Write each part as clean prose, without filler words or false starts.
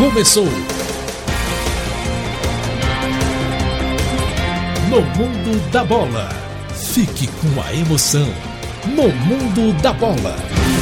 começou. No Mundo da Bola. Fique com a emoção. No Mundo da Bola.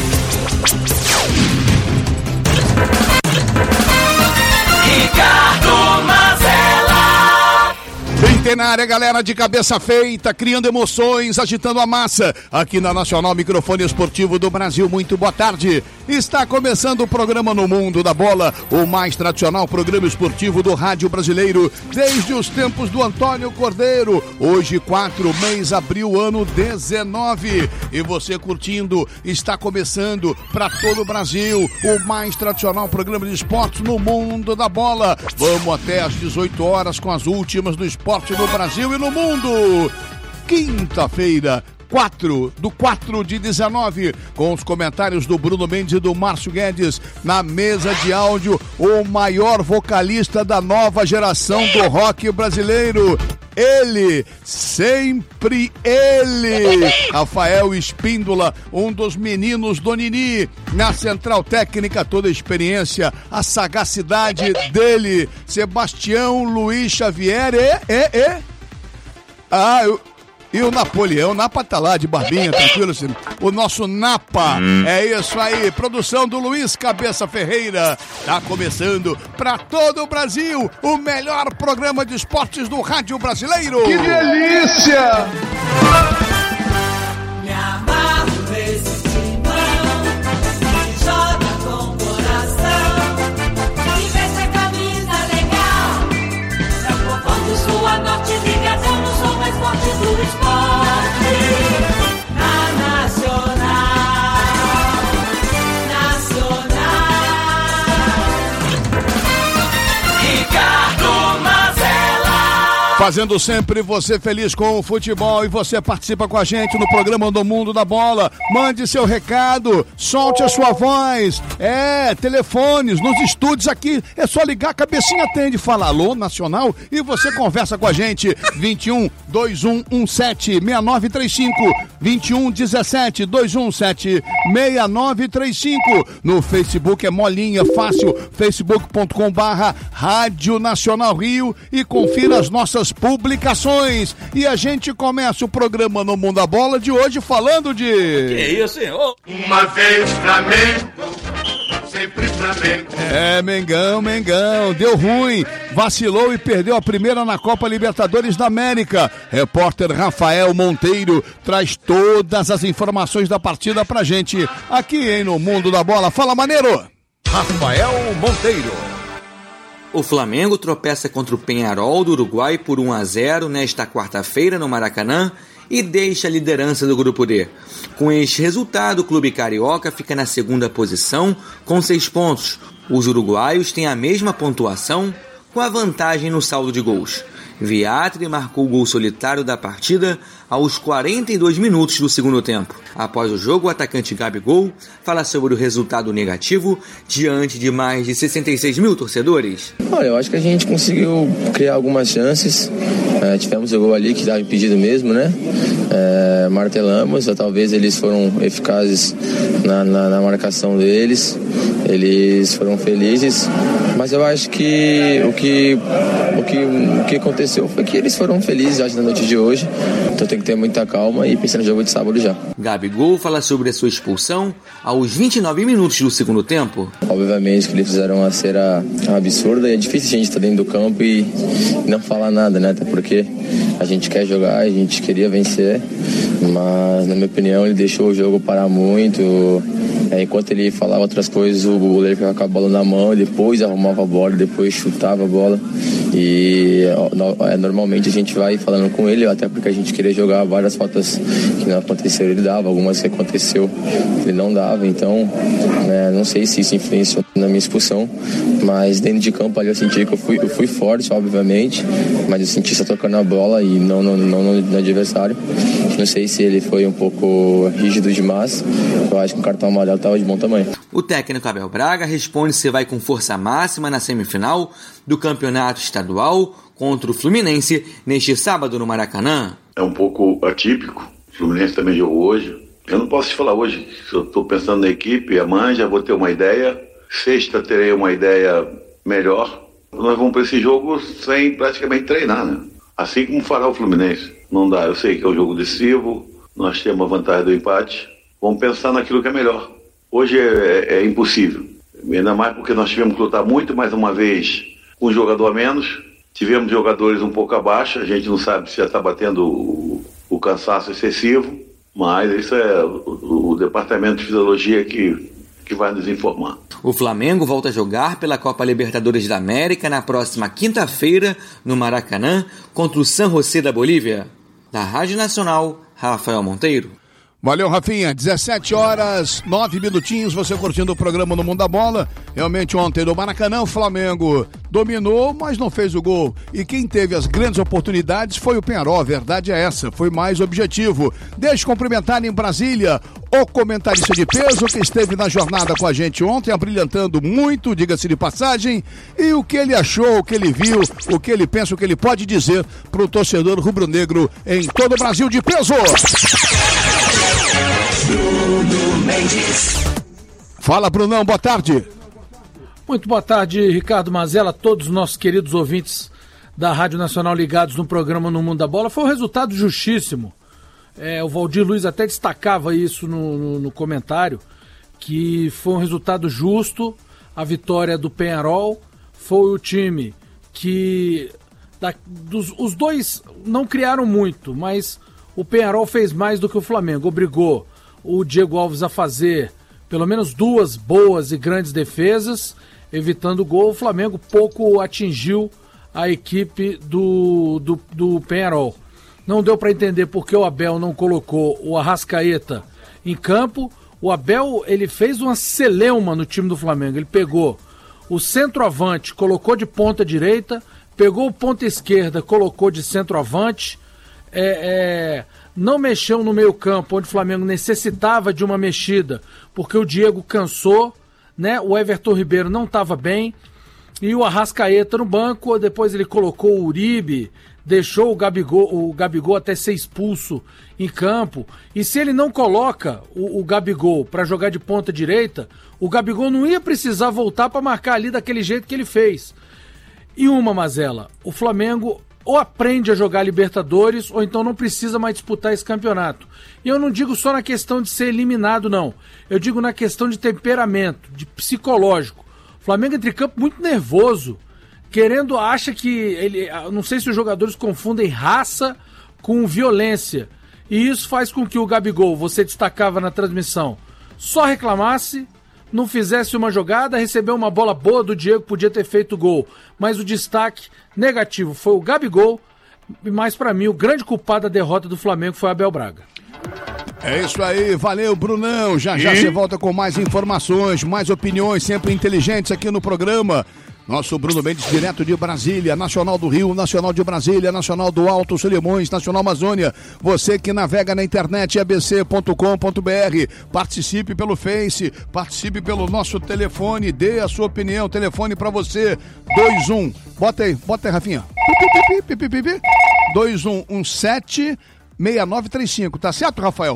Ricardo Mazella. Tem na área, galera, de cabeça feita, criando emoções, agitando a massa. Aqui na Nacional Microfone Esportivo do Brasil, muito boa tarde. Está começando o programa No Mundo da Bola, o mais tradicional programa esportivo do rádio brasileiro, desde os tempos do Antônio Cordeiro. Hoje, 4 mês, abril, ano 19. E você curtindo, está começando para todo o Brasil, o mais tradicional programa de esportes no Mundo da Bola. Vamos até às 18 horas com as últimas do esporte no Brasil e no mundo. Quinta-feira, 4/4/19, com os comentários do Bruno Mendes e do Márcio Guedes. Na mesa de áudio, o maior vocalista da nova geração do rock brasileiro. Ele, sempre ele, Rafael Espíndola, um dos meninos do Nini. Na central técnica, toda a experiência, a sagacidade dele, Sebastião Luiz Xavier. E o Napoleão, Napa tá lá de barbinha, tranquilo, o nosso Napa, é isso aí, produção do Luiz Cabeça Ferreira, tá começando pra todo o Brasil, o melhor programa de esportes do rádio brasileiro. Que delícia! Me amarro nesse timão, que joga com coração, e veste a camisa legal, é o povão do sul a norte, ligadão no som mais forte do esporte. Fazendo sempre você feliz com o futebol, e você participa com a gente no programa do Mundo da Bola. Mande seu recado, solte a sua voz. Telefones nos estúdios aqui, é só ligar, a cabecinha atende, fala alô Nacional e você conversa com a gente. 21 2117 6935, 21 17 217 6935. No Facebook é molinha, fácil, facebook.com/Rádio Nacional Rio, e confira as nossas publicações. E a gente começa o programa No Mundo da Bola de hoje falando de... Que isso, senhor? Uma vez Flamengo, sempre Flamengo. Mengão, deu ruim, vacilou e perdeu a primeira na Copa Libertadores da América. Repórter Rafael Monteiro traz todas as informações da partida pra gente aqui No Mundo da Bola. Fala, maneiro! Rafael Monteiro. O Flamengo tropeça contra o Peñarol do Uruguai por 1-0 nesta quarta-feira no Maracanã e deixa a liderança do Grupo D. Com este resultado, o clube carioca fica na segunda posição com 6 pontos. Os uruguaios têm a mesma pontuação, com a vantagem no saldo de gols. Viatri marcou o gol solitário da partida aos 42 minutos do segundo tempo. Após o jogo, o atacante Gabigol fala sobre o resultado negativo diante de mais de 66 mil torcedores. Olha, eu acho que a gente conseguiu criar algumas chances. Tivemos o gol ali que estava impedido mesmo, né? Martelamos, ou talvez eles foram eficazes na marcação deles. Eles foram felizes, mas eu acho que o que aconteceu foi que eles foram felizes, acho, na noite de hoje. Então tem que ter muita calma e pensar no jogo de sábado já. Gabigol fala sobre a sua expulsão aos 29 minutos do segundo tempo. Obviamente que eles fizeram uma cera absurda e é difícil a gente estar dentro do campo e não falar nada, né? Até porque a gente quer jogar, a gente queria vencer, mas na minha opinião ele deixou o jogo parar muito. Enquanto ele falava outras coisas, o goleiro ficava com a bola na mão, depois arrumava a bola, depois chutava a bola. E normalmente a gente vai falando com ele, até porque a gente queria jogar várias faltas que não aconteceram, ele dava, algumas que aconteceu, ele não dava. Então, não sei se isso influenciou na minha expulsão, mas dentro de campo ali eu senti que eu fui forte, obviamente, mas eu senti só tocando a bola e não no adversário. Não sei se ele foi um pouco rígido demais, eu acho que o cartão amarelo estava de bom tamanho. O técnico Abel Braga responde se vai com força máxima na semifinal do campeonato estadual contra o Fluminense neste sábado no Maracanã. É um pouco atípico, o Fluminense também jogou hoje. Eu não posso te falar hoje, eu estou pensando na equipe, amanhã já vou ter uma ideia, sexta terei uma ideia melhor, nós vamos para esse jogo sem praticamente treinar, né? Assim como fará o Fluminense. Não dá, eu sei que é um jogo decisivo, nós temos a vantagem do empate, vamos pensar naquilo que é melhor. Hoje é impossível, ainda mais porque nós tivemos que lutar muito mais uma vez com um jogador a menos, tivemos jogadores um pouco abaixo, a gente não sabe se já está batendo o cansaço excessivo, mas isso é o departamento de fisiologia que vai nos informar. O Flamengo volta a jogar pela Copa Libertadores da América na próxima quinta-feira no Maracanã contra o San José da Bolívia. Da Rádio Nacional, Rafael Monteiro. Valeu, Rafinha. 17 horas, 9 minutinhos, você curtindo o programa No Mundo da Bola. Realmente ontem no Maracanã o Flamengo dominou, mas não fez o gol. E quem teve as grandes oportunidades foi o Penharol, a verdade é essa, foi mais objetivo. Deixa eu cumprimentar em Brasília o comentarista de peso que esteve na jornada com a gente ontem, abrilhantando muito, diga-se de passagem, e o que ele achou, o que ele viu, o que ele pensa, o que ele pode dizer para o torcedor rubro-negro em todo o Brasil de peso. Bruno Mendes. Fala, Brunão, boa tarde. Muito boa tarde, Ricardo Mazella, todos os nossos queridos ouvintes da Rádio Nacional ligados no programa No Mundo da Bola. Foi um resultado justíssimo. O Valdir Luiz até destacava isso no comentário, que foi um resultado justo. A vitória do Penharol foi o time que... os dois não criaram muito, mas o Penharol fez mais do que o Flamengo. Obrigou o Diego Alves a fazer pelo menos duas boas e grandes defesas, evitando o gol. O Flamengo pouco atingiu a equipe do Penharol. Não deu para entender porque o Abel não colocou o Arrascaeta em campo. O Abel, ele fez uma celeuma no time do Flamengo. Ele pegou o centroavante, colocou de ponta direita, pegou o ponta esquerda, colocou de centroavante, não mexeu no meio campo, onde o Flamengo necessitava de uma mexida, porque o Diego cansou, né? O Everton Ribeiro não estava bem, e o Arrascaeta no banco. Depois ele colocou o Uribe, deixou o Gabigol até ser expulso em campo. E se ele não coloca o Gabigol para jogar de ponta direita, o Gabigol não ia precisar voltar para marcar ali daquele jeito que ele fez. E Mazella, o Flamengo ou aprende a jogar Libertadores ou então não precisa mais disputar esse campeonato. E eu não digo só na questão de ser eliminado, não. Eu digo na questão de temperamento, de psicológico. O Flamengo entra em campo muito nervoso, acha que ele... Não sei se os jogadores confundem raça com violência. E isso faz com que o Gabigol, você destacava na transmissão, só reclamasse, não fizesse uma jogada, recebeu uma bola boa do Diego, podia ter feito gol. Mas o destaque negativo foi o Gabigol, mas para mim o grande culpado da derrota do Flamengo foi o Abel Braga. É isso aí, valeu, Brunão. Já você volta com mais informações, mais opiniões, sempre inteligentes aqui no programa. Nosso Bruno Mendes, direto de Brasília, Nacional do Rio, Nacional de Brasília, Nacional do Alto Solimões, Nacional Amazônia. Você que navega na internet, abc.com.br, participe pelo Face, participe pelo nosso telefone, dê a sua opinião, telefone pra você, 21, bota aí, Rafinha, 2117-6935, tá certo, Rafael?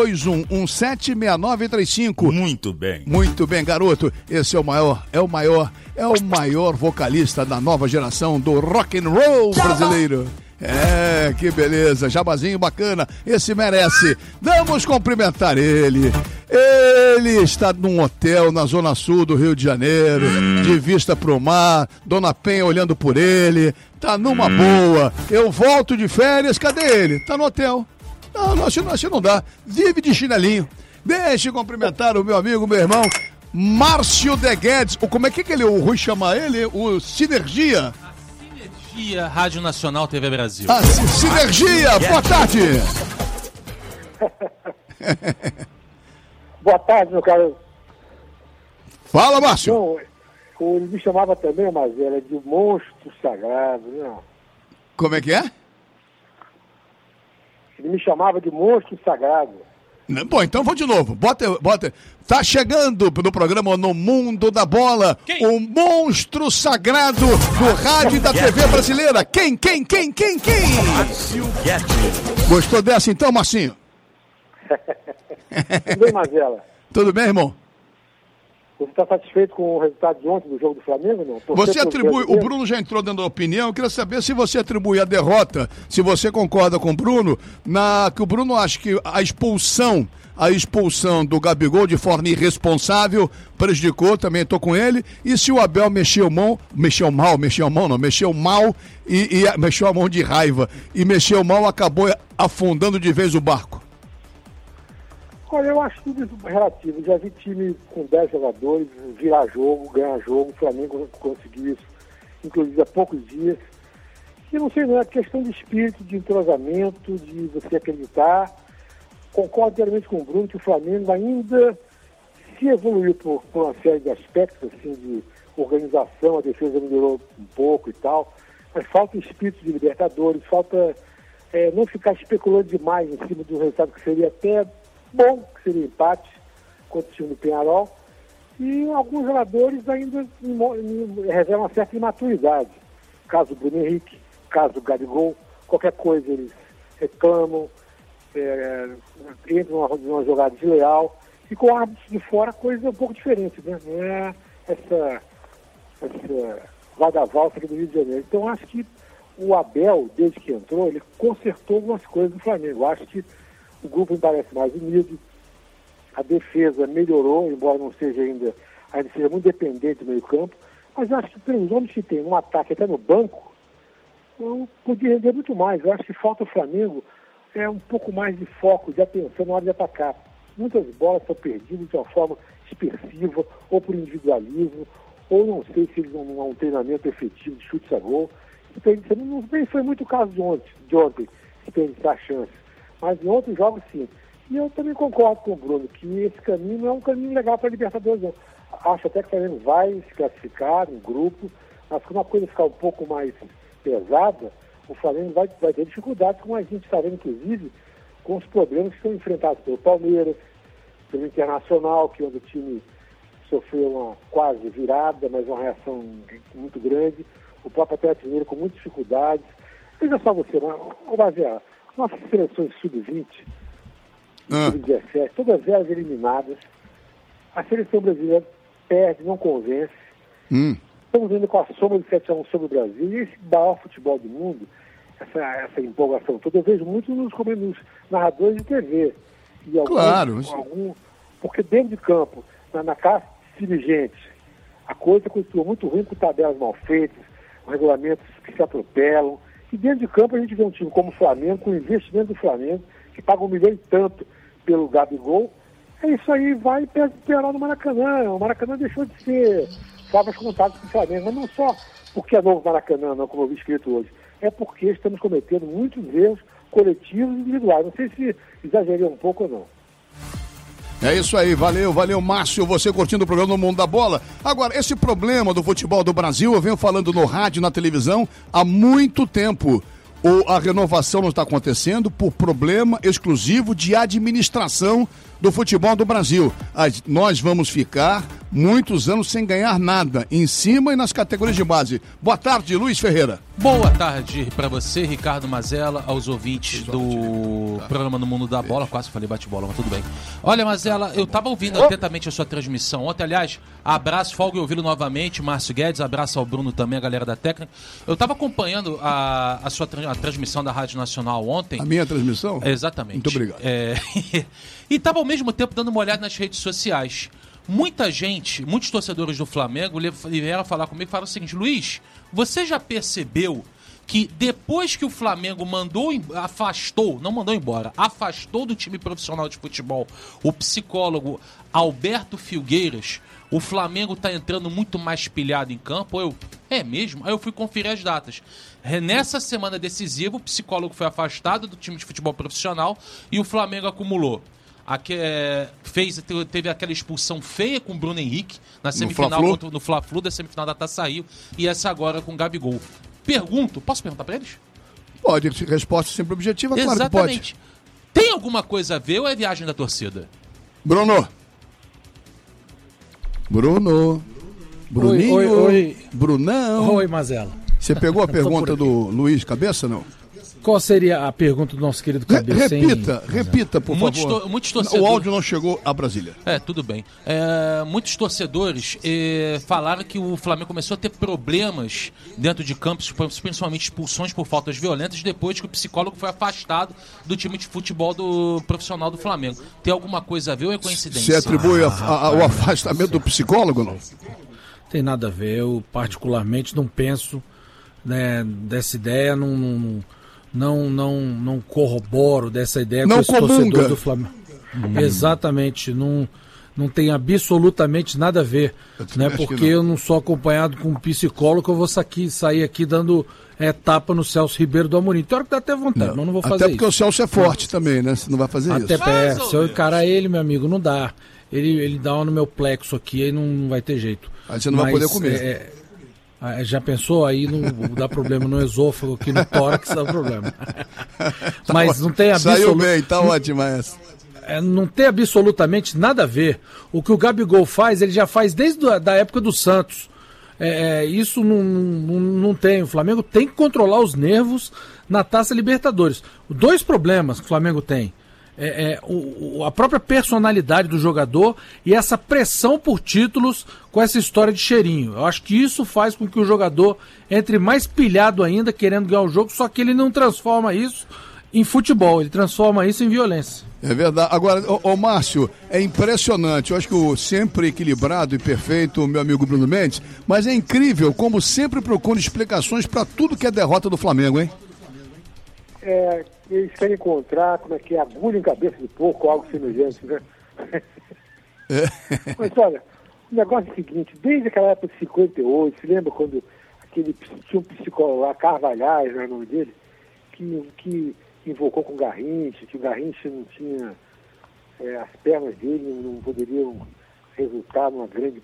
2117-6935. Muito bem, garoto. Esse é o maior vocalista da nova geração do rock and roll brasileiro. Que beleza, jabazinho bacana, esse merece. Vamos cumprimentar ele. Ele está num hotel na zona sul do Rio de Janeiro, de vista pro mar, Dona Penha olhando por ele, tá numa boa. Eu volto de férias, cadê ele? Tá no hotel. Não, assim não dá. Vive de chinelinho. Deixa eu cumprimentar o meu amigo, meu irmão, Márcio De Guedes. Como é que o Rui chama ele? O Sinergia. Sinergia Rádio Nacional TV Brasil. Sinergia, boa tarde. Boa tarde, meu caro. Fala, Márcio. Não, ele me chamava também, mas era de monstro sagrado, não. Como é que é? Ele me chamava de monstro sagrado. Bom, então vou de novo. Bota. Tá chegando no programa No Mundo da Bola, o monstro sagrado do rádio e da TV brasileira. Quem? Márcio Guedes. Gostou dessa então, Marcinho? Tudo bem, Mazella? Tudo bem, irmão? Você está satisfeito com o resultado de ontem do jogo do Flamengo, não? Você atribui, o Bruno já entrou dando a opinião, eu queria saber se você atribui a derrota, se você concorda com o Bruno, que o Bruno acha que a expulsão do Gabigol de forma irresponsável prejudicou, também estou com ele, e se o Abel mexeu mal e mexeu a mão de raiva e mexeu mal, acabou afundando de vez o barco. Olha, eu acho tudo isso relativo. Já vi time com 10 jogadores virar jogo, ganhar jogo. O Flamengo conseguiu isso, inclusive há poucos dias. E não sei, não é questão de espírito, de entrosamento, de você acreditar. Concordo inteiramente com o Bruno que o Flamengo ainda se evoluiu por uma série de aspectos, assim, de organização, a defesa melhorou um pouco e tal. Mas falta espírito de Libertadores, falta não ficar especulando demais em cima de um resultado que seria até bom, que seria empate contra o time do Peñarol, e alguns jogadores ainda revelam uma certa imaturidade. Caso do Bruno Henrique, caso do Gabigol, qualquer coisa eles reclamam, entram numa jogada desleal, e com árbitros de fora a coisa é um pouco diferente, né? Não é essa vada-valsa aqui do Rio de Janeiro. Então acho que o Abel, desde que entrou, ele consertou algumas coisas do Flamengo. Acho que o grupo me parece mais unido, a defesa melhorou, embora não seja ainda seja muito dependente do meio campo, mas acho que pelos homens que tem um ataque até no banco, eu podia render muito mais. Eu acho que falta o Flamengo um pouco mais de foco, de atenção na hora de atacar. Muitas bolas são perdidas de uma forma dispersiva, ou por individualismo, ou não sei se eles não há um treinamento efetivo de chutes a gol. Não foi muito o caso de ontem, desperdiçar chances. Mas em outros jogos, sim. E eu também concordo com o Bruno que esse caminho não é um caminho legal para a Libertadores, não. Acho até que o Flamengo vai se classificar no grupo, mas quando a coisa ficar um pouco mais pesada, o Flamengo vai ter dificuldades, como a gente está vendo, inclusive, com os problemas que são enfrentados pelo Palmeiras, pelo Internacional, que onde o time sofreu uma quase virada, mas uma reação muito grande, o próprio Atlético Mineiro com muitas dificuldades. Veja só você, nossas seleções sub-20, sub-17, todas elas eliminadas. A seleção brasileira perde, não convence. Estamos vendo com a soma de 7-1 sobre o Brasil. E esse maior futebol do mundo, essa empolgação toda, eu vejo muito nos narradores de TV. E porque dentro de campo, na classe dirigente, a coisa continua muito ruim, com tabelas mal feitas, regulamentos que se atropelam. E dentro de campo a gente vê um time como o Flamengo, com o investimento do Flamengo, que paga 1 milhão e tanto pelo Gabigol. Isso aí vai piorar no Maracanã. O Maracanã deixou de ser favas contadas com o Flamengo. Mas não só porque é novo Maracanã, não, como eu vi escrito hoje. É porque estamos cometendo muitos erros coletivos e individuais. Não sei se exagerei um pouco ou não. É isso aí, valeu Márcio, você curtindo o programa No Mundo da Bola. Agora, esse problema do futebol do Brasil, eu venho falando no rádio e na televisão há muito tempo. A renovação não está acontecendo por problema exclusivo de administração do futebol do Brasil. Nós vamos ficar muitos anos sem ganhar nada, em cima e nas categorias de base. Boa tarde, Luiz Ferreira. Boa tarde para você, Ricardo Mazella, aos ouvintes do programa No Mundo da Bola. Quase falei bate-bola, mas tudo bem. Olha, Mazella, eu estava ouvindo atentamente a sua transmissão ontem. Aliás, abraço, folga e ouvi-lo novamente, Márcio Guedes, abraço ao Bruno também, a galera da técnica. Eu estava acompanhando a transmissão da Rádio Nacional ontem. A minha transmissão? Exatamente. Muito obrigado. E estava ao mesmo tempo dando uma olhada nas redes sociais. Muita gente, muitos torcedores do Flamengo vieram falar comigo e falaram o seguinte: Luiz, você já percebeu que depois que o Flamengo afastou do time profissional de futebol o psicólogo Alberto Filgueiras, o Flamengo está entrando muito mais pilhado em campo? É mesmo? Aí eu fui conferir as datas. Nessa semana decisiva, o psicólogo foi afastado do time de futebol profissional e o Flamengo acumulou. Teve aquela expulsão feia com o Bruno Henrique na semifinal no Fla-Flu da semifinal da Taça Rio, e essa agora com o Gabigol. Posso perguntar pra eles? Pode, resposta sempre objetiva, claro. Exatamente. Que pode. Tem alguma coisa a ver ou é viagem da torcida? Bruninho. Oi. Brunão. Oi, Mazella. Você pegou a pergunta do Luiz Cabeça, não? Qual seria a pergunta do nosso querido Cabeça? Repita, por favor. Muitos torcedores... O áudio não chegou a Brasília. Tudo bem. Muitos torcedores falaram que o Flamengo começou a ter problemas dentro de campos, principalmente expulsões por faltas violentas, depois que o psicólogo foi afastado do time de futebol profissional do Flamengo. Tem alguma coisa a ver ou é coincidência? Você atribui o afastamento do psicólogo, não? Tem nada a ver. Eu particularmente não penso, né, dessa ideia, não corroboro dessa ideia não com esse torcedor do Flamengo. Exatamente, não tem absolutamente nada a ver, né? Porque eu não sou acompanhado com um psicólogo, eu vou sair aqui dando tapa no Celso Ribeiro do Amorim. Tem hora que dá até vontade, mas não vou fazer isso. Até porque o Celso é forte também, né? Você não vai fazer isso. Até se eu encarar ele, meu amigo, não dá. Ele dá uma no meu plexo aqui, aí não vai ter jeito. Aí você não vai poder comer. Já pensou? Aí não dá problema no esôfago, aqui no tórax dá problema. Mas não tem Saiu bem, tá ótima essa. Não tem absolutamente nada a ver. O que o Gabigol faz, ele já faz desde a época do Santos. Isso não tem. O Flamengo tem que controlar os nervos na Taça Libertadores. 2 problemas que o Flamengo tem. A própria personalidade do jogador e essa pressão por títulos com essa história de cheirinho. Eu acho que isso faz com que o jogador entre mais pilhado ainda, querendo ganhar o jogo, só que ele não transforma isso em futebol, ele transforma isso em violência. É verdade. Agora, Márcio, é impressionante. Eu acho que o sempre equilibrado e perfeito, meu amigo Bruno Mendes, mas é incrível como sempre procura explicações para tudo que é derrota do Flamengo, hein? Eles querem encontrar como é que é agulha em cabeça de porco, algo semelhante, né? Mas olha, o negócio é o seguinte, desde aquela época de 58, se lembra quando tinha um psicólogo lá, Carvalhais, não é o nome dele, que invocou com o Garrincha, que o Garrincha não tinha, as pernas dele não poderiam resultar numa grande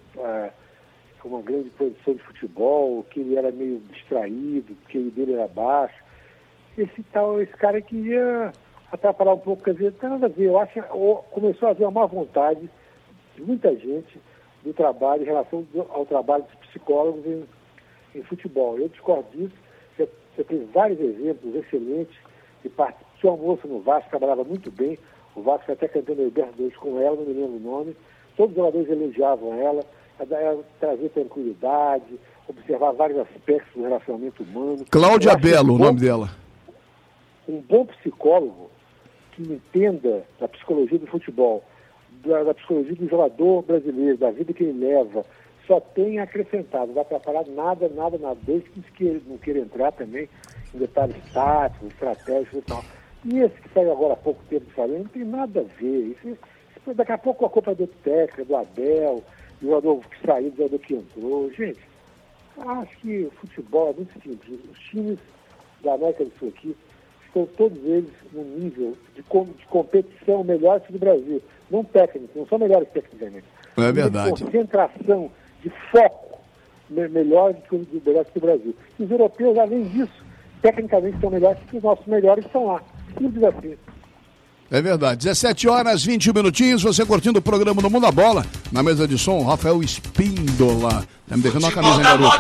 produção de futebol, que ele era meio distraído, que ele dele era baixo. Esse cara queria atrapalhar um pouco, quer dizer, não tem nada a ver. Eu acho que começou a haver uma má vontade de muita gente do trabalho, em relação ao trabalho dos psicólogos em futebol. Eu discordo disso. Você tem vários exemplos excelentes. Tinha uma moça no Vasco, trabalhava muito bem. O Vasco foi até cantando Libertadores com ela, não me lembro o nome. Todos os jogadores elogiavam ela trazer tranquilidade, observar vários aspectos do relacionamento humano. Cláudia Belo, o nome dela. Um bom psicólogo que entenda da psicologia do futebol, da psicologia do jogador brasileiro, da vida que ele leva, só tem acrescentado, não vai atrapalhar nada, desde que não queira entrar também em detalhes táticos, estratégicos e tal. E esse que saiu agora há pouco tempo de Flamengo não tem nada a ver. Daqui a pouco a culpa é do técnico, do Abel, do jogador que saiu, do jogador que entrou. Gente, acho que o futebol é muito simples. Os times da América do Sul aqui estão todos eles no nível de competição melhores que o do Brasil. Não técnico, não são melhores tecnicamente. É verdade. De concentração, de foco, melhores do que o Brasil. E os europeus, além disso, tecnicamente são melhores que os nossos melhores estão lá. Simples assim. É verdade. 17h21, você curtindo o programa No Mundo da Bola. Na mesa de som, Rafael Espíndola. Tá me deixando uma camisa, hein, garoto?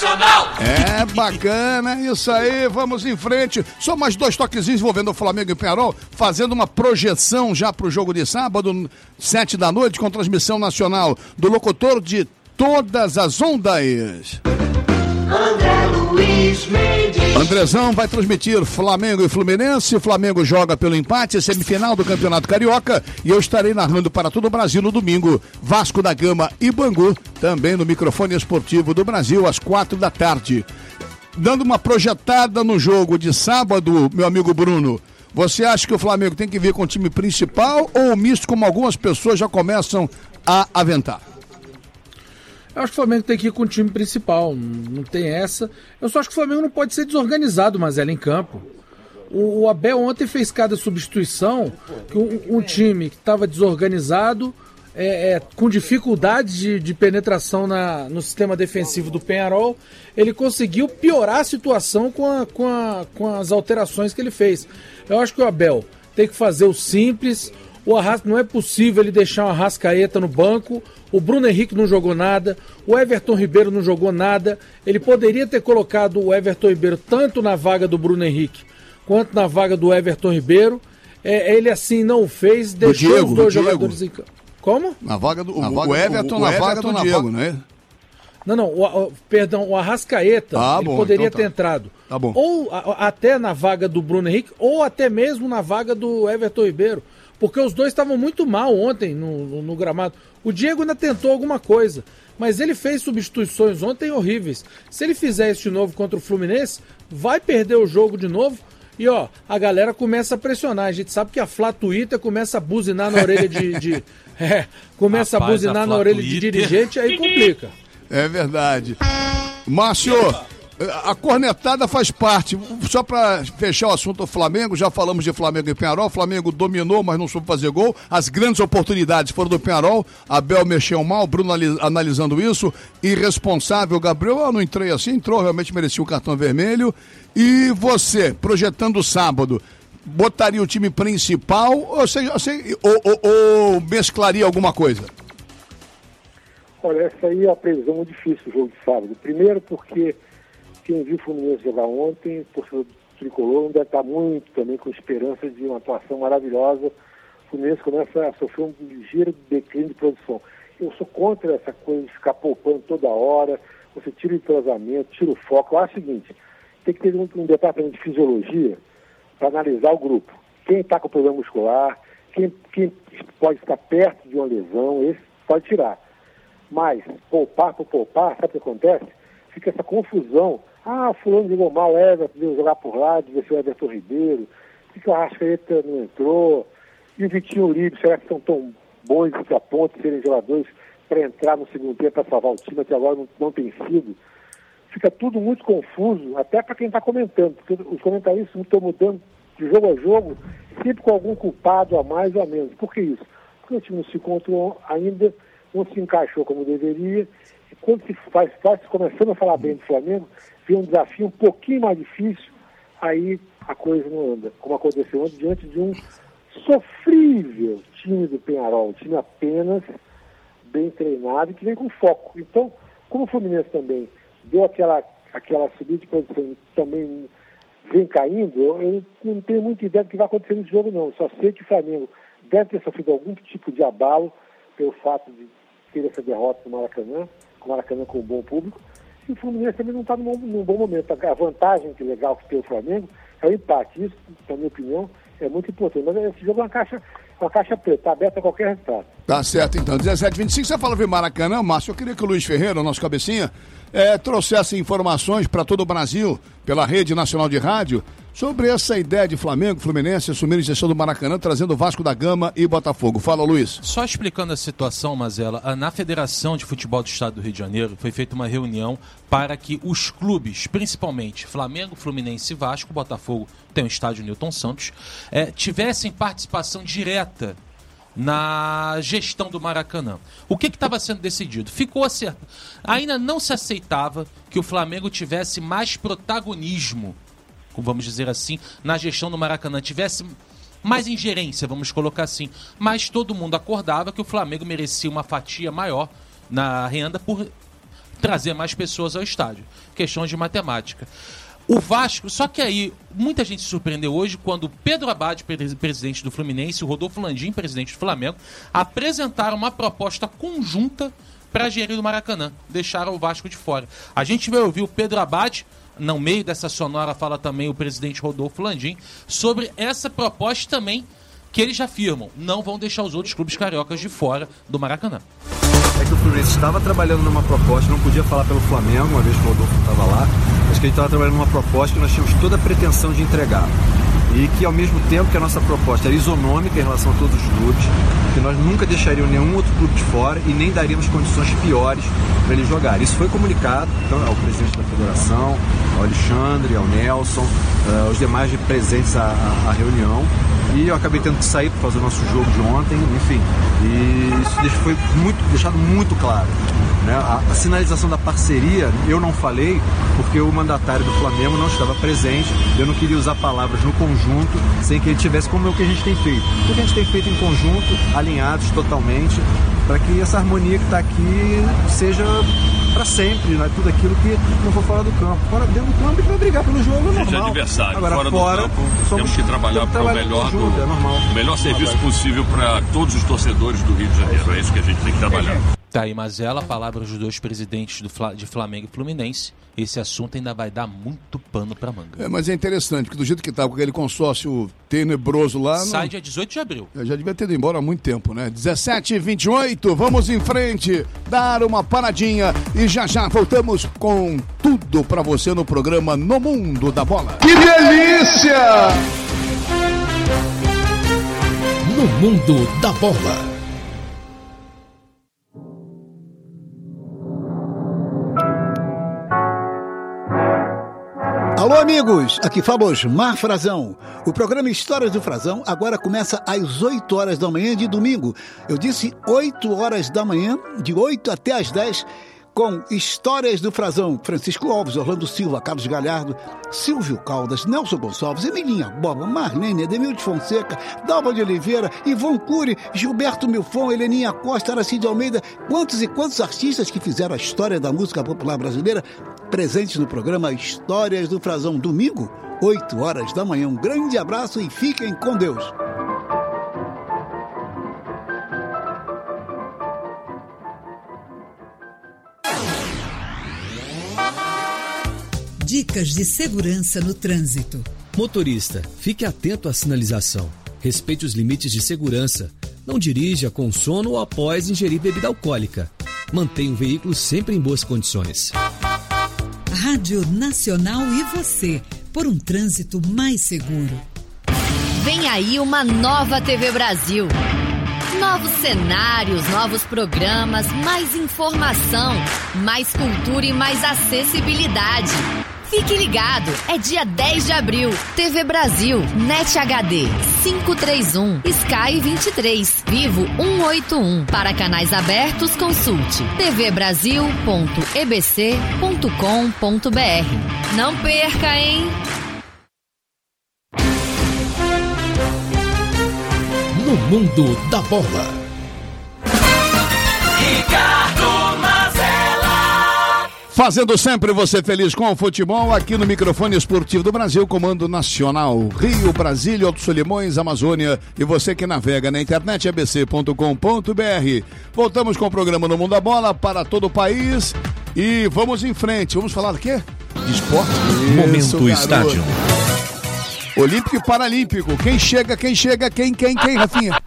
É bacana, isso aí, vamos em frente. Só mais 2 toquezinhos envolvendo o Flamengo e o Peñarol, fazendo uma projeção já pro jogo de sábado, 7 da noite, com transmissão nacional do locutor de todas as ondas. André Luiz Mendes. Andrezão vai transmitir Flamengo e Fluminense. O Flamengo joga pelo empate, semifinal do Campeonato Carioca. E eu estarei narrando para todo o Brasil no domingo. Vasco da Gama e Bangu, também no microfone esportivo do Brasil, às 4 da tarde. Dando uma projetada no jogo de sábado, meu amigo Bruno, você acha que o Flamengo tem que vir com o time principal ou misto, como algumas pessoas já começam a aventar? Eu acho que o Flamengo tem que ir com o time principal, não tem essa. Eu só acho que o Flamengo não pode ser desorganizado, Mazela, em campo. O Abel ontem fez cada substituição, que um time que estava desorganizado, com dificuldade de penetração no sistema defensivo do Peñarol, ele conseguiu piorar a situação com as alterações que ele fez. Eu acho que o Abel tem que fazer o simples. Não é possível ele deixar o Arrascaeta no banco. O Bruno Henrique não jogou nada, o Everton Ribeiro não jogou nada. Ele poderia ter colocado o Everton Ribeiro tanto na vaga do Bruno Henrique quanto na vaga do Everton Ribeiro. Ele assim não fez, deixou os dois jogadores em campo. Como? Na vaga do Everton, na vaga do Diego, não é? Não, perdão, o Arrascaeta poderia ter entrado. Tá bom. Ou até na vaga do Bruno Henrique, ou até mesmo na vaga do Everton Ribeiro. Porque os dois estavam muito mal ontem no gramado. O Diego ainda tentou alguma coisa, mas ele fez substituições ontem horríveis. Se ele fizer isso de novo contra o Fluminense, vai perder o jogo de novo. E a galera começa a pressionar. A gente sabe que a Flá Twitter começa a buzinar na orelha começa a buzinar na orelha de dirigente, aí complica. É verdade. Márcio, a cornetada faz parte. Só para fechar o assunto do Flamengo, já falamos de Flamengo e Peñarol. O Flamengo dominou, mas não soube fazer gol. As grandes oportunidades foram do Peñarol. Abel mexeu mal, Bruno analisando isso. Irresponsável, Gabriel, não entrei assim, entrou, realmente merecia o cartão vermelho. E você, projetando o sábado, botaria o time principal ou mesclaria alguma coisa? Olha, essa aí é uma previsão muito difícil, o jogo de sábado. Primeiro porque quem viu o Fluminense jogar ontem, por seu tricolor, não deve estar muito também com esperança de uma atuação maravilhosa. O Fluminense começa a sofrer um ligeiro declínio de produção. Eu sou contra essa coisa de ficar poupando toda hora, você tira o entrosamento, tira o foco. Eu acho o seguinte, tem que ter um departamento de fisiologia para analisar o grupo. Quem está com problema muscular, quem pode estar perto de uma lesão, esse pode tirar. Mas poupar por poupar, sabe o que acontece? Fica essa confusão. Fulano jogou mal, Everton deu jogar por lá, devia ser o Everton Ribeiro. Por que o Arrascaeta não entrou? E o Vitinho Uribe, será que são tão bons a ponto de serem jogadores para entrar no segundo tempo para salvar o time, até agora não tem sido? Fica tudo muito confuso, até para quem está comentando, porque os comentaristas estão mudando de jogo a jogo, sempre com algum culpado a mais ou a menos. Por que isso? Porque o time não se encontrou ainda, não se encaixou como deveria, e quando se faz começando a falar bem do Flamengo, vem um desafio um pouquinho mais difícil, aí a coisa não anda, como aconteceu ontem, diante de um sofrível time do Peñarol, um time apenas bem treinado e que vem com foco. Então, como o Fluminense também deu aquela subida de produção e também vem caindo, eu não tenho muita ideia do que vai acontecer nesse jogo, não. Só sei que o Flamengo deve ter sofrido algum tipo de abalo pelo fato de ter essa derrota no Maracanã, com o Maracanã com um bom público, e o Fluminense também não está num bom momento. A vantagem que legal que tem o Flamengo é o empate. Isso, na minha opinião, é muito importante. Mas esse jogo é uma caixa preta, está aberta a qualquer resultado. Tá certo, então. 17h25, você fala de Maracanã, Márcio. Eu queria que o Luiz Ferreira, o nosso cabecinha, trouxesse informações para todo o Brasil, pela Rede Nacional de Rádio, sobre essa ideia de Flamengo, Fluminense, assumir a gestão do Maracanã, trazendo Vasco da Gama e Botafogo. Fala, Luiz. Só explicando a situação, Mazela, na Federação de Futebol do Estado do Rio de Janeiro foi feita uma reunião para que os clubes, principalmente Flamengo, Fluminense e Vasco, Botafogo tem o estádio Newton Santos, tivessem participação direta na gestão do Maracanã. O que estava sendo decidido? Ficou acertado. Ainda não se aceitava que o Flamengo tivesse mais protagonismo, vamos dizer assim, na gestão do Maracanã, tivesse mais ingerência, vamos colocar assim. Mas todo mundo acordava que o Flamengo merecia uma fatia maior na renda por trazer mais pessoas ao estádio. Questões de matemática. O Vasco, só que aí muita gente se surpreendeu hoje quando o Pedro Abad, presidente do Fluminense, e o Rodolfo Landim, presidente do Flamengo, apresentaram uma proposta conjunta para gerir o Maracanã. Deixaram o Vasco de fora. A gente vai ouvir o Pedro Abad, no meio dessa sonora fala também o presidente Rodolfo Landim, sobre essa proposta também que eles já afirmam, não vão deixar os outros clubes cariocas de fora do Maracanã. É que o Fluminense estava trabalhando numa proposta, não podia falar pelo Flamengo, uma vez que o Rodolfo estava lá, mas que ele estava trabalhando numa proposta que nós tínhamos toda a pretensão de entregar. E que ao mesmo tempo que a nossa proposta era isonômica em relação a todos os clubes, que nós nunca deixaríamos nenhum outro clube de fora e nem daríamos condições piores para ele jogar. Isso foi comunicado então, ao presidente da federação, ao Alexandre, ao Nelson, aos demais presentes à reunião. E eu acabei tendo que sair para fazer o nosso jogo de ontem, enfim. E isso foi deixado muito claro. Né? A sinalização da parceria, eu não falei, porque o mandatário do Flamengo não estava presente. Eu não queria usar palavras no conjunto, sem que ele tivesse como é o que a gente tem feito. O que a gente tem feito em conjunto, alinhados totalmente, para que essa harmonia que está aqui seja para sempre, não é tudo aquilo que não for fora do campo. Fora dentro do campo, a gente vai brigar pelo jogo, é normal. A gente é adversário. Agora, fora do campo, temos que trabalhar para o melhor serviço possível para todos os torcedores do Rio de Janeiro. É isso que a gente tem que trabalhar. Tá aí, Mazella, palavras dos dois presidentes de Flamengo e Fluminense. Esse assunto ainda vai dar muito pano pra manga. Mas é interessante, porque do jeito que tá com aquele consórcio tenebroso lá... Sai dia 18 de abril. Já devia ter ido embora há muito tempo, né? 17h28, vamos em frente, dar uma paradinha e já voltamos com tudo pra você no programa No Mundo da Bola. Que delícia! No Mundo da Bola. Alô, amigos, aqui fala Osmar Frazão. O programa Histórias do Frazão agora começa às 8 horas da manhã de domingo. Eu disse 8 horas da manhã, de 8 até às 10, com Histórias do Frazão. Francisco Alves, Orlando Silva, Carlos Galhardo, Silvio Caldas, Nelson Gonçalves, Emilinha Boba, Marlene, Edemilde Fonseca, Dalva de Oliveira, Ivon Cury, Gilberto Milfon, Heleninha Costa, Aracide Almeida. Quantos e quantos artistas que fizeram a história da música popular brasileira presentes no programa Histórias do Frazão, domingo, 8 horas da manhã. Um grande abraço e fiquem com Deus. Dicas de segurança no trânsito. Motorista, fique atento à sinalização. Respeite os limites de segurança. Não dirija com sono ou após ingerir bebida alcoólica. Mantenha o veículo sempre em boas condições. Rádio Nacional e você, por um trânsito mais seguro. Vem aí uma nova TV Brasil. Novos cenários, novos programas, mais informação, mais cultura e mais acessibilidade. Fique ligado, é dia 10 de abril, TV Brasil, NET HD 531, Sky 23, Vivo 181. Para canais abertos, consulte tvbrasil.ebc.com.br. Não perca, hein? No Mundo da Bola. Ricardo Mazella. Fazendo sempre você feliz com o futebol, aqui no microfone esportivo do Brasil, Comando Nacional, Rio, Brasília, Alto Solimões, Amazônia e você que navega na internet abc.com.br. Voltamos com o programa No Mundo da Bola para todo o país e vamos em frente. Vamos falar do quê? De esporte. Momento Estádio. Olímpico e Paralímpico. Quem, Rafinha?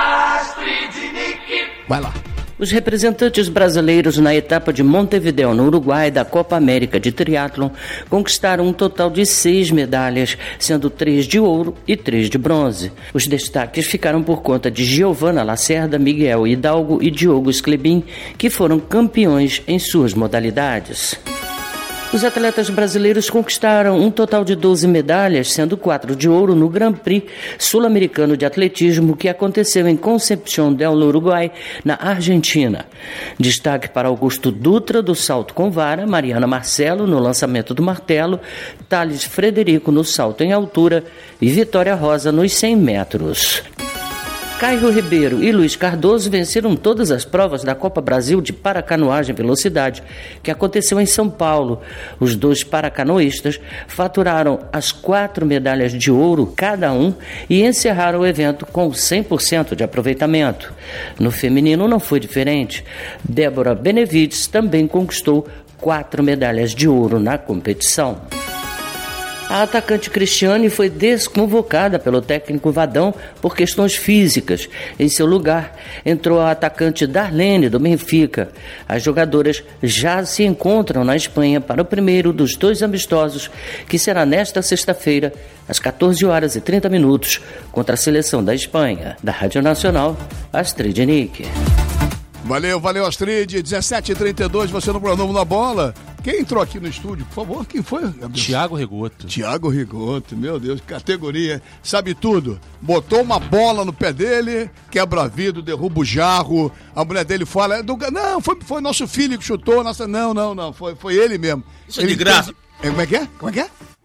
Vai lá. Os representantes brasileiros na etapa de Montevideo, no Uruguai, da Copa América de Triatlon, conquistaram um total de 6 medalhas, sendo 3 de ouro e 3 de bronze. Os destaques ficaram por conta de Giovana Lacerda, Miguel Hidalgo e Diogo Esclebin, que foram campeões em suas modalidades. Os atletas brasileiros conquistaram um total de 12 medalhas, sendo 4 de ouro no Grand Prix Sul-Americano de Atletismo, que aconteceu em Concepción del Uruguai, na Argentina. Destaque para Augusto Dutra, do salto com vara, Mariana Marcelo, no lançamento do martelo, Thales Frederico, no salto em altura e Vitória Rosa, nos 100 metros. Caio Ribeiro e Luiz Cardoso venceram todas as provas da Copa Brasil de Paracanoagem Velocidade, que aconteceu em São Paulo. Os dois paracanoístas faturaram as 4 medalhas de ouro cada um e encerraram o evento com 100% de aproveitamento. No feminino não foi diferente. Débora Benevides também conquistou 4 medalhas de ouro na competição. A atacante Cristiane foi desconvocada pelo técnico Vadão por questões físicas. Em seu lugar, entrou a atacante Darlene, do Benfica. As jogadoras já se encontram na Espanha para o primeiro dos 2 amistosos, que será nesta sexta-feira, às 14h30, contra a seleção da Espanha. Da Rádio Nacional, Astrid Nick. Valeu, Astrid. 17h32, você no programa da bola. Quem entrou aqui no estúdio, por favor? Quem foi? Thiago Rigoto. Thiago Rigoto, meu Deus, categoria. Sabe tudo. Botou uma bola no pé dele, quebra vidro, derruba o jarro. A mulher dele fala, não, foi nosso filho que chutou. Nossa, não, foi ele mesmo. Isso é de graça. Como é que é?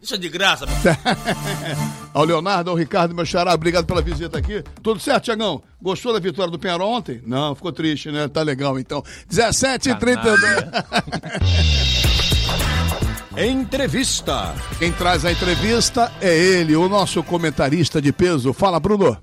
Deixa de graça. Ao Leonardo, ao Ricardo, meu xará, obrigado pela visita aqui. Tudo certo, Tiagão? Gostou da vitória do Penharol ontem? Não, ficou triste, né? Tá legal, então. 17h32. Entrevista. Quem traz a entrevista é ele, o nosso comentarista de peso. Fala, Bruno.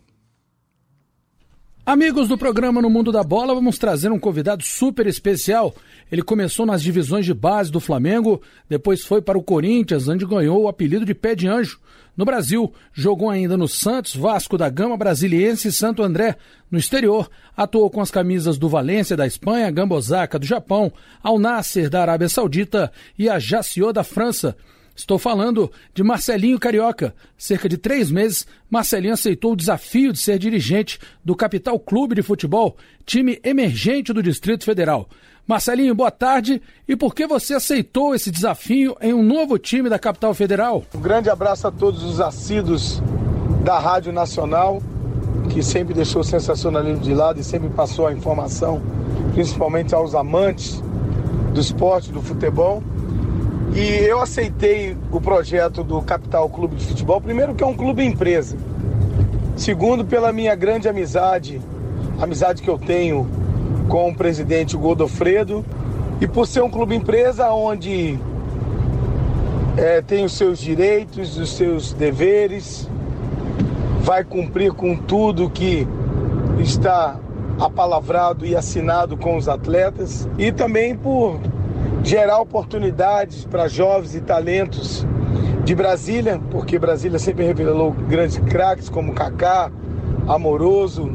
Amigos do programa No Mundo da Bola, vamos trazer um convidado super especial. Ele começou nas divisões de base do Flamengo, depois foi para o Corinthians, onde ganhou o apelido de Pé de Anjo. No Brasil, jogou ainda no Santos, Vasco da Gama, Brasiliense e Santo André. No exterior, atuou com as camisas do Valência da Espanha, Gambosaka do Japão, Al Nassr da Arábia Saudita e a Ajaccio da França. Estou falando de Marcelinho Carioca. Cerca de 3 meses, Marcelinho aceitou o desafio de ser dirigente do Capital Clube de Futebol, time emergente do Distrito Federal. Marcelinho, boa tarde. E por que você aceitou esse desafio em um novo time da Capital Federal? Um grande abraço a todos os assíduos da Rádio Nacional, que sempre deixou o sensacionalismo de lado e sempre passou a informação, principalmente aos amantes do esporte, do futebol. E eu aceitei o projeto do Capital Clube de Futebol, primeiro que é um clube empresa, segundo pela minha grande amizade que eu tenho com o presidente Godofredo, e por ser um clube empresa onde tem os seus direitos, os seus deveres, vai cumprir com tudo que está apalavrado e assinado com os atletas, e também por gerar oportunidades para jovens e talentos de Brasília, porque Brasília sempre revelou grandes craques como Kaká, Amoroso,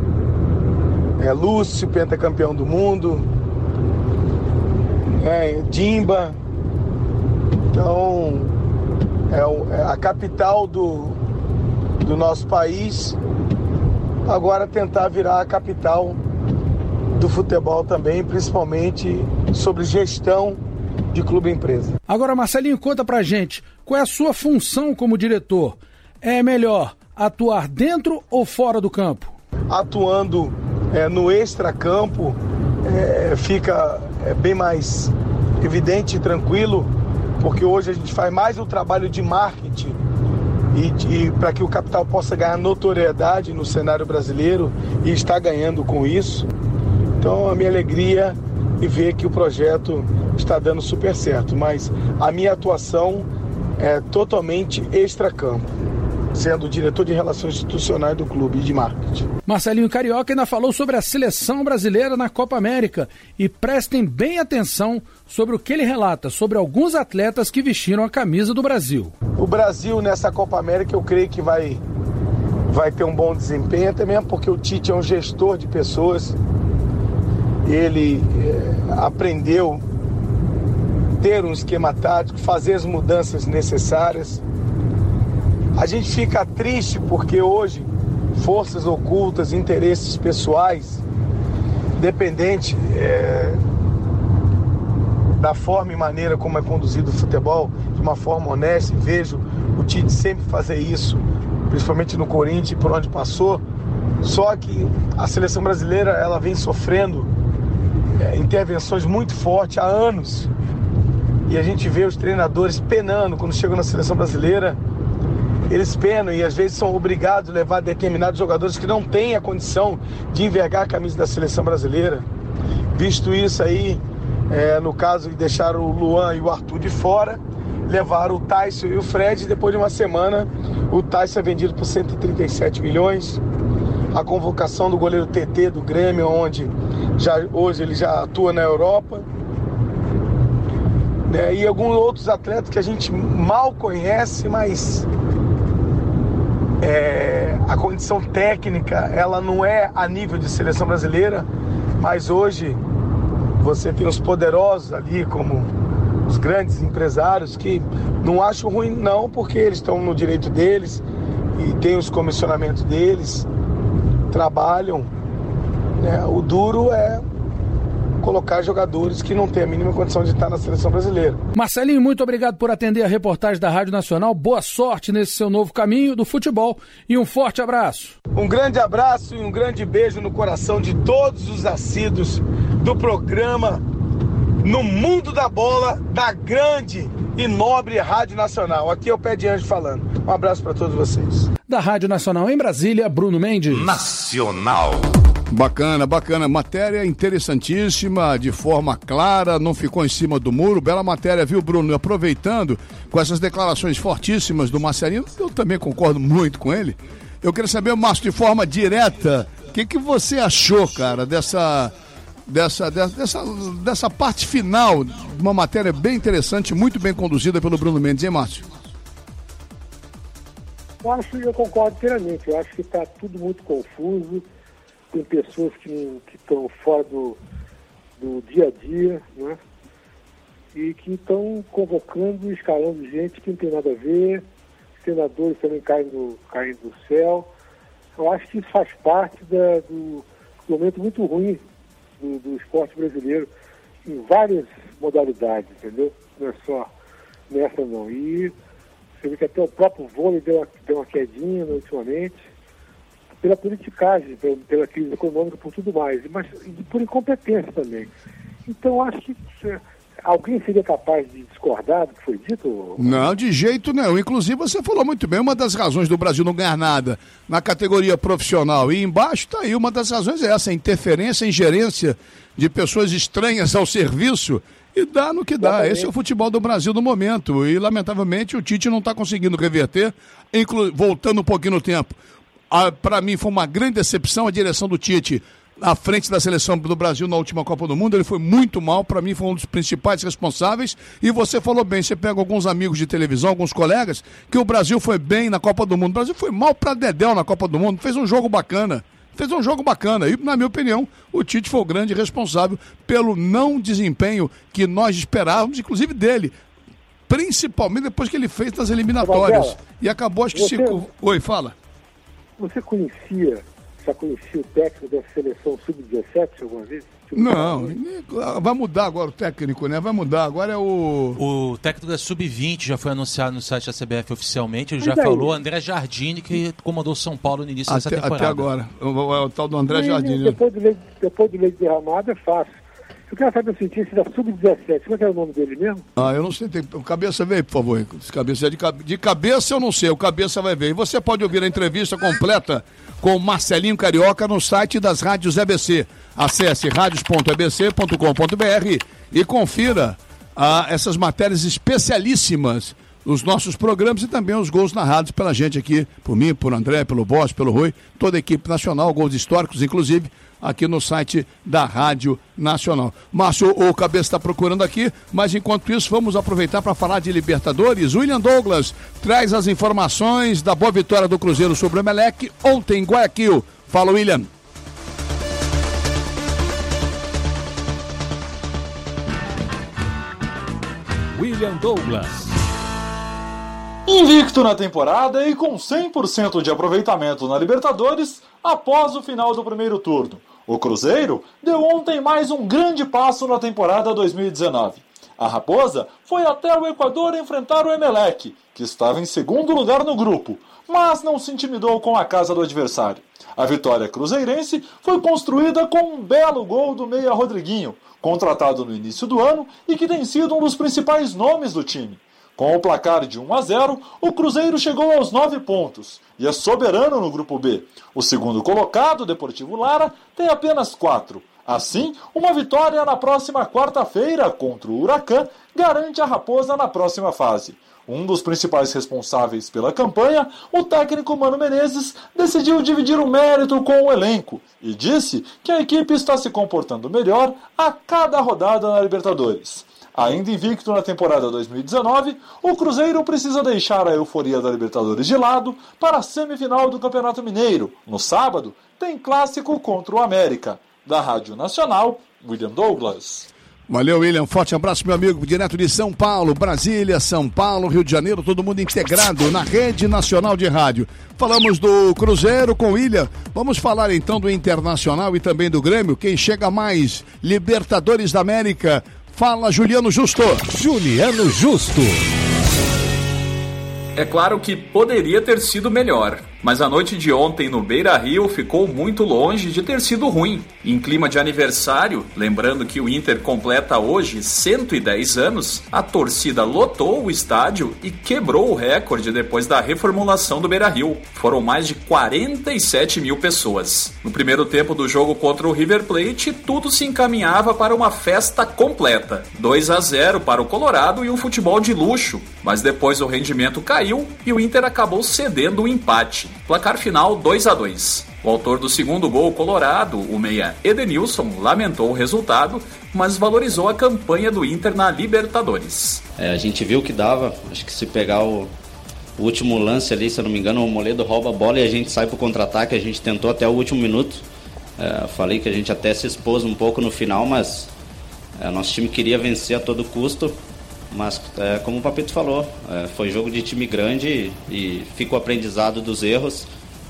Lúcio, pentacampeão do mundo, Dimba. Então, é a capital do nosso país, agora tentar virar a capital do futebol também, principalmente sobre gestão de clube-empresa. Agora, Marcelinho, conta pra gente, qual é a sua função como diretor? É melhor atuar dentro ou fora do campo? Atuando no extracampo, fica bem mais evidente e tranquilo, porque hoje a gente faz mais o trabalho de marketing e para que o Capital possa ganhar notoriedade no cenário brasileiro, e está ganhando com isso. Então, a minha alegria em ver que o projeto está dando super certo, mas a minha atuação é totalmente extracampo, sendo diretor de Relações Institucionais do clube e de marketing. Marcelinho Carioca ainda falou sobre a seleção brasileira na Copa América, e prestem bem atenção sobre o que ele relata sobre alguns atletas que vestiram a camisa do Brasil. O Brasil nessa Copa América eu creio que vai ter um bom desempenho, até mesmo porque o Tite é um gestor de pessoas. Ele aprendeu a ter um esquema tático, fazer as mudanças necessárias. A gente fica triste porque hoje forças ocultas, interesses pessoais, independente da forma e maneira como é conduzido o futebol, de uma forma honesta, e vejo o Tite sempre fazer isso, principalmente no Corinthians e por onde passou. Só que a seleção brasileira, ela vem sofrendo intervenções muito fortes há anos, e a gente vê os treinadores penando quando chegam na seleção brasileira. Eles penam e às vezes são obrigados a levar determinados jogadores que não têm a condição de envergar a camisa da seleção brasileira. Visto isso aí, no caso de deixar o Luan e o Arthur de fora, levaram o Tyson e o Fred, e depois de uma semana o Tyson é vendido por 137 milhões. A convocação do goleiro TT do Grêmio, onde hoje ele já atua na Europa, e alguns outros atletas que a gente mal conhece, mas a condição técnica ela não é a nível de seleção brasileira. Mas hoje você tem os poderosos ali, como os grandes empresários, que não acho ruim não, porque eles estão no direito deles e tem os comissionamentos deles, trabalham, o duro é colocar jogadores que não têm a mínima condição de estar na seleção brasileira. Marcelinho, muito obrigado por atender a reportagem da Rádio Nacional. Boa sorte nesse seu novo caminho do futebol e um forte abraço. Um grande abraço e um grande beijo no coração de todos os assíduos do programa No Mundo da Bola, da grande e nobre Rádio Nacional. Aqui é o Pé de Anjo falando. Um abraço para todos vocês. Da Rádio Nacional em Brasília, Bruno Mendes. Nacional. Bacana, bacana. Matéria interessantíssima, de forma clara, não ficou em cima do muro. Bela matéria, viu, Bruno? Aproveitando com essas declarações fortíssimas do Marcelinho, eu também concordo muito com ele. Eu queria saber, Márcio, de forma direta, o que você achou, cara, dessa parte final de uma matéria bem interessante, muito bem conduzida pelo Bruno Mendes, hein, Márcio? Eu concordo inteiramente. Eu acho que está tudo muito confuso. Tem pessoas que estão fora do dia a dia, né? E que estão convocando e escalando gente que não tem nada a ver. Senadores também caem do céu. Eu acho que isso faz parte do momento muito ruim do esporte brasileiro em várias modalidades, entendeu? Não é só nessa não. E você vê que até o próprio vôlei deu uma quedinha ultimamente, pela politicagem, pela crise econômica, por tudo mais, mas por incompetência também. Então acho que alguém seria capaz de discordar do que foi dito? Não, de jeito nenhum. Inclusive, você falou muito bem, uma das razões do Brasil não ganhar nada na categoria profissional e embaixo está aí, uma das razões é essa, a interferência, a ingerência de pessoas estranhas ao serviço e dá no que dá. Exatamente. Esse é o futebol do Brasil no momento e, lamentavelmente, o Tite não está conseguindo reverter, voltando um pouquinho no tempo. Para mim foi uma grande decepção a direção do Tite à frente da seleção do Brasil na última Copa do Mundo. Ele foi muito mal, para mim foi um dos principais responsáveis. E você falou bem, você pega alguns amigos de televisão, alguns colegas, que o Brasil foi bem na Copa do Mundo. O Brasil foi mal para dedéu na Copa do Mundo, fez um jogo bacana. E, na minha opinião, o Tite foi o grande responsável pelo não desempenho que nós esperávamos, inclusive dele. Principalmente depois que ele fez nas eliminatórias. Marcela, e acabou, acho que... Oi, fala. Você já conhecia o técnico da seleção sub-17 alguma vez? Não, vai mudar agora o técnico, né? Vai mudar, agora é o técnico da sub-20 já foi anunciado no site da CBF oficialmente, ele já falou, André Jardine, que comandou São Paulo no início dessa temporada. Até agora, o tal do André Jardine. Depois do leite derramado é fácil. Eu quero saber o seguinte, se da sub-17, como é que é o nome dele mesmo? Eu não sei, o cabeça veio, por favor. De cabeça eu não sei, o cabeça vai ver. E você pode ouvir a entrevista completa com o Marcelinho Carioca no site das rádios EBC. Acesse radios.ebc.com.br e confira essas matérias especialíssimas dos nossos programas e também os gols narrados pela gente aqui, por mim, por André, pelo Boss, pelo Rui, toda a equipe nacional, gols históricos, inclusive, aqui no site da Rádio Nacional. Márcio, o Cabeça está procurando aqui, mas enquanto isso vamos aproveitar para falar de Libertadores. William Douglas traz as informações da boa vitória do Cruzeiro sobre o Emelec ontem em Guayaquil. Fala, William. William Douglas. Invicto na temporada e com 100% de aproveitamento na Libertadores após o final do primeiro turno. O Cruzeiro deu ontem mais um grande passo na temporada 2019. A Raposa foi até o Equador enfrentar o Emelec, que estava em segundo lugar no grupo, mas não se intimidou com a casa do adversário. A vitória cruzeirense foi construída com um belo gol do meia Rodriguinho, contratado no início do ano e que tem sido um dos principais nomes do time. Com o placar de 1-0, o Cruzeiro chegou aos 9 pontos e é soberano no Grupo B. O segundo colocado, o Deportivo Lara, tem apenas 4. Assim, uma vitória na próxima quarta-feira contra o Huracan garante a Raposa na próxima fase. Um dos principais responsáveis pela campanha, o técnico Mano Menezes, decidiu dividir o mérito com o elenco e disse que a equipe está se comportando melhor a cada rodada na Libertadores. Ainda invicto na temporada 2019, o Cruzeiro precisa deixar a euforia da Libertadores de lado para a semifinal do Campeonato Mineiro. No sábado, tem clássico contra o América. Da Rádio Nacional, William Douglas. Valeu, William. Forte abraço, meu amigo, direto de São Paulo, Brasília, São Paulo, Rio de Janeiro, todo mundo integrado na Rede Nacional de Rádio. Falamos do Cruzeiro com o William. Vamos falar então do Internacional e também do Grêmio. Quem chega mais? Libertadores da América. Fala, Juliano Justo. Juliano Justo. É claro que poderia ter sido melhor. Mas a noite de ontem no Beira-Rio ficou muito longe de ter sido ruim. Em clima de aniversário, lembrando que o Inter completa hoje 110 anos, a torcida lotou o estádio e quebrou o recorde depois da reformulação do Beira-Rio. Foram mais de 47 mil pessoas. No primeiro tempo do jogo contra o River Plate, tudo se encaminhava para uma festa completa. 2-0 para o Colorado e um futebol de luxo. Mas depois o rendimento caiu e o Inter acabou cedendo o empate. Placar final 2-2. O autor do segundo gol colorado, o meia Edenilson, lamentou o resultado, mas valorizou a campanha do Inter na Libertadores. A gente viu que dava, acho que se pegar o último lance ali, se eu não me engano, o Moledo rouba a bola e a gente sai pro contra-ataque, a gente tentou até o último minuto. Falei que a gente até se expôs um pouco no final, mas nosso time queria vencer a todo custo. Mas, como o Papito falou, foi jogo de time grande e fica o aprendizado dos erros.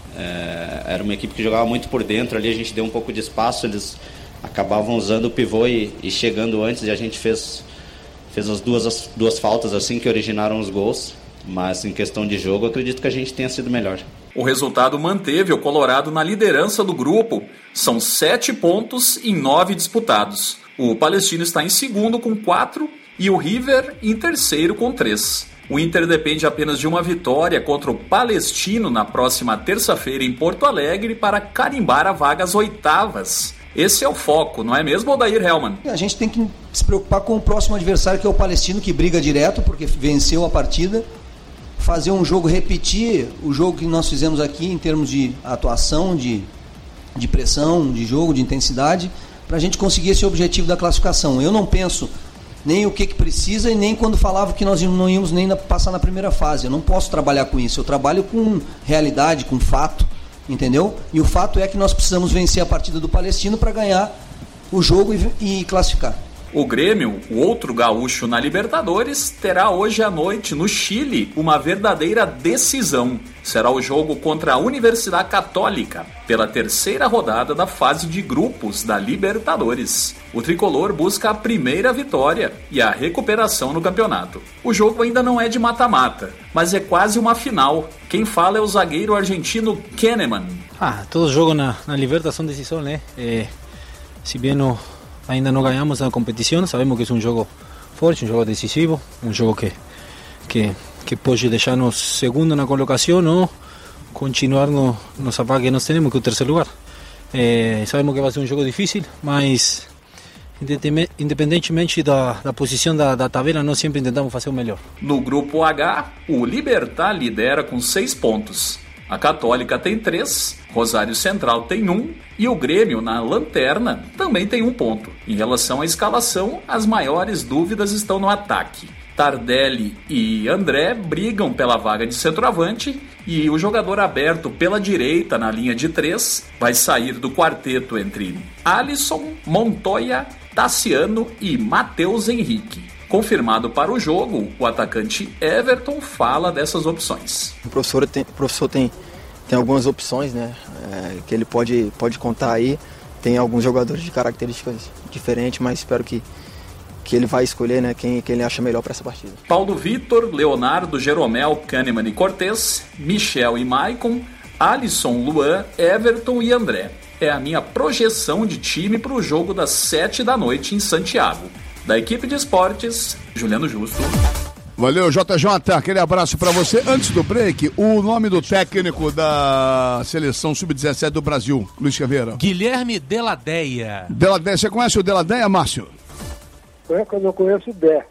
Era uma equipe que jogava muito por dentro, ali a gente deu um pouco de espaço, eles acabavam usando o pivô e chegando antes, e a gente fez as duas faltas assim que originaram os gols. Mas em questão de jogo, acredito que a gente tenha sido melhor. O resultado manteve o Colorado na liderança do grupo. São 7 pontos em 9 disputados. O Palestino está em segundo com 4 e o River em terceiro com 3. O Inter depende apenas de uma vitória contra o Palestino na próxima terça-feira em Porto Alegre para carimbar a vaga às oitavas. Esse é o foco, não é mesmo, Odair Hellmann? A gente tem que se preocupar com o próximo adversário, que é o Palestino, que briga direto porque venceu a partida. Fazer um jogo, repetir o jogo que nós fizemos aqui em termos de atuação, de pressão, de jogo, de intensidade, para a gente conseguir esse objetivo da classificação. Eu não penso nem o que precisa e nem quando falava que nós não íamos nem passar na primeira fase. Eu não posso trabalhar com isso, eu trabalho com realidade, com fato, entendeu? E o fato é que nós precisamos vencer a partida do Palestino para ganhar o jogo e classificar. O Grêmio, o outro gaúcho na Libertadores, terá hoje à noite no Chile uma verdadeira decisão. Será o jogo contra a Universidade Católica, pela terceira rodada da fase de grupos da Libertadores. O tricolor busca a primeira vitória e a recuperação no campeonato. O jogo ainda não é de mata-mata, mas é quase uma final. Quem fala é o zagueiro argentino Kahneman. Todos os jogos na Libertadores são decisão, né? Se bem ainda não ganhamos a competição, sabemos que é um jogo forte, um jogo decisivo, um jogo que pode deixar-nos segundo na colocação ou continuar nossa vaga que nós temos, que é o terceiro lugar. Sabemos que vai ser um jogo difícil, mas independentemente da posição da tabela, nós sempre tentamos fazer o melhor. No grupo H, o Libertad lidera com 6 pontos. A Católica tem 3, Rosário Central tem 1 e o Grêmio, na lanterna, também tem 1 ponto. Em relação à escalação, as maiores dúvidas estão no ataque. Tardelli e André brigam pela vaga de centroavante e o jogador aberto pela direita na linha de 3 vai sair do quarteto entre Alisson, Montoya, Tassiano e Matheus Henrique. Confirmado para o jogo, o atacante Everton fala dessas opções. O professor tem algumas opções, né? Que ele pode contar aí. Tem alguns jogadores de características diferentes, mas espero que ele vai escolher, né, quem ele acha melhor para essa partida. Paulo Vitor, Leonardo, Jeromel, Kahneman e Cortez, Michel e Maicon, Alisson, Luan, Everton e André. É a minha projeção de time para o jogo das 7 da noite em Santiago. Da equipe de esportes, Juliano Justo. Valeu, JJ, aquele abraço para você. Antes do break, o nome do técnico da seleção sub-17 do Brasil, Luiz Caveira. Guilherme Deladeia. Deladeia, você conhece o Deladeia, Márcio? Eu conheço o Dé.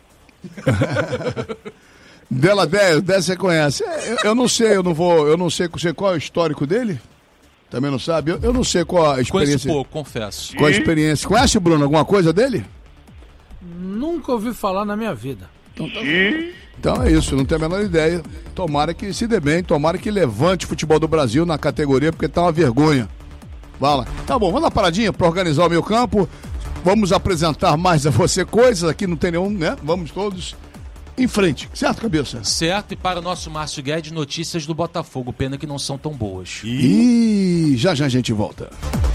Deladeia, você conhece. Eu não sei, eu não sei qual é o histórico dele. Também não sabe? Eu não sei qual a experiência. Conheço pouco, confesso. Qual a experiência? Conhece, Bruno, alguma coisa dele? Nunca ouvi falar na minha vida. Então é isso, não tenho a menor ideia. Tomara que se dê bem, tomara que levante o futebol do Brasil na categoria, porque tá uma vergonha. Vai lá. Tá bom, vamos dar uma paradinha para organizar o meio campo. Vamos apresentar mais a você coisas, aqui não tem nenhum, né? Vamos todos em frente, certo, cabeça? Certo, e para o nosso Márcio Guedes, notícias do Botafogo, pena que não são tão boas. E já a gente volta.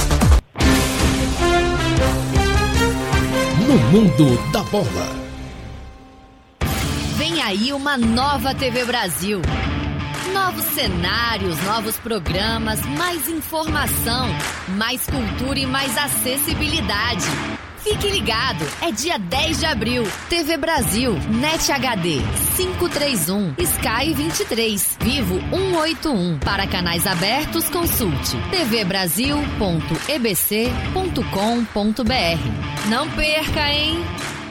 No mundo da bola. Vem aí uma nova TV Brasil. Novos cenários, novos programas, mais informação, mais cultura e mais acessibilidade. Fique ligado, é dia 10 de abril, TV Brasil, NET HD 531, Sky 23, Vivo 181. Para canais abertos, consulte tvbrasil.ebc.com.br. Não perca, hein?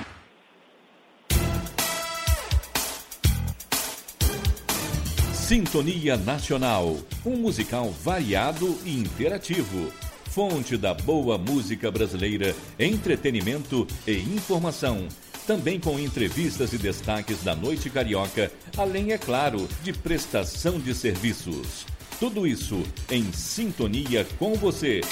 Sintonia Nacional, um musical variado e interativo. Fonte da boa música brasileira, entretenimento e informação. Também com entrevistas e destaques da noite carioca, além, é claro, de prestação de serviços. Tudo isso em sintonia com você.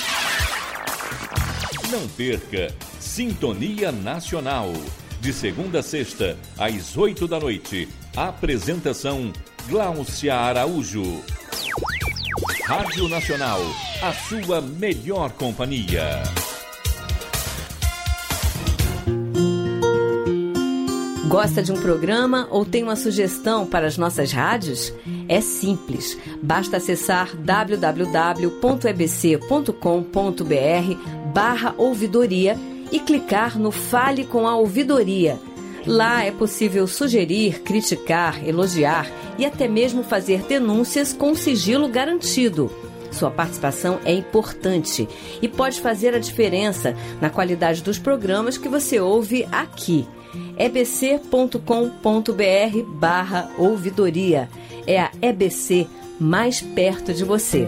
Não perca Sintonia Nacional. De segunda a sexta, às 8 da noite. Apresentação Gláucia Araújo. Rádio Nacional, a sua melhor companhia. Gosta de um programa ou tem uma sugestão para as nossas rádios? É simples. Basta acessar www.ebc.com.br/ouvidoria e clicar no Fale com a Ouvidoria. Lá é possível sugerir, criticar, elogiar e até mesmo fazer denúncias com sigilo garantido. Sua participação é importante e pode fazer a diferença na qualidade dos programas que você ouve aqui. ebc.com.br/ouvidoria. É a EBC mais perto de você.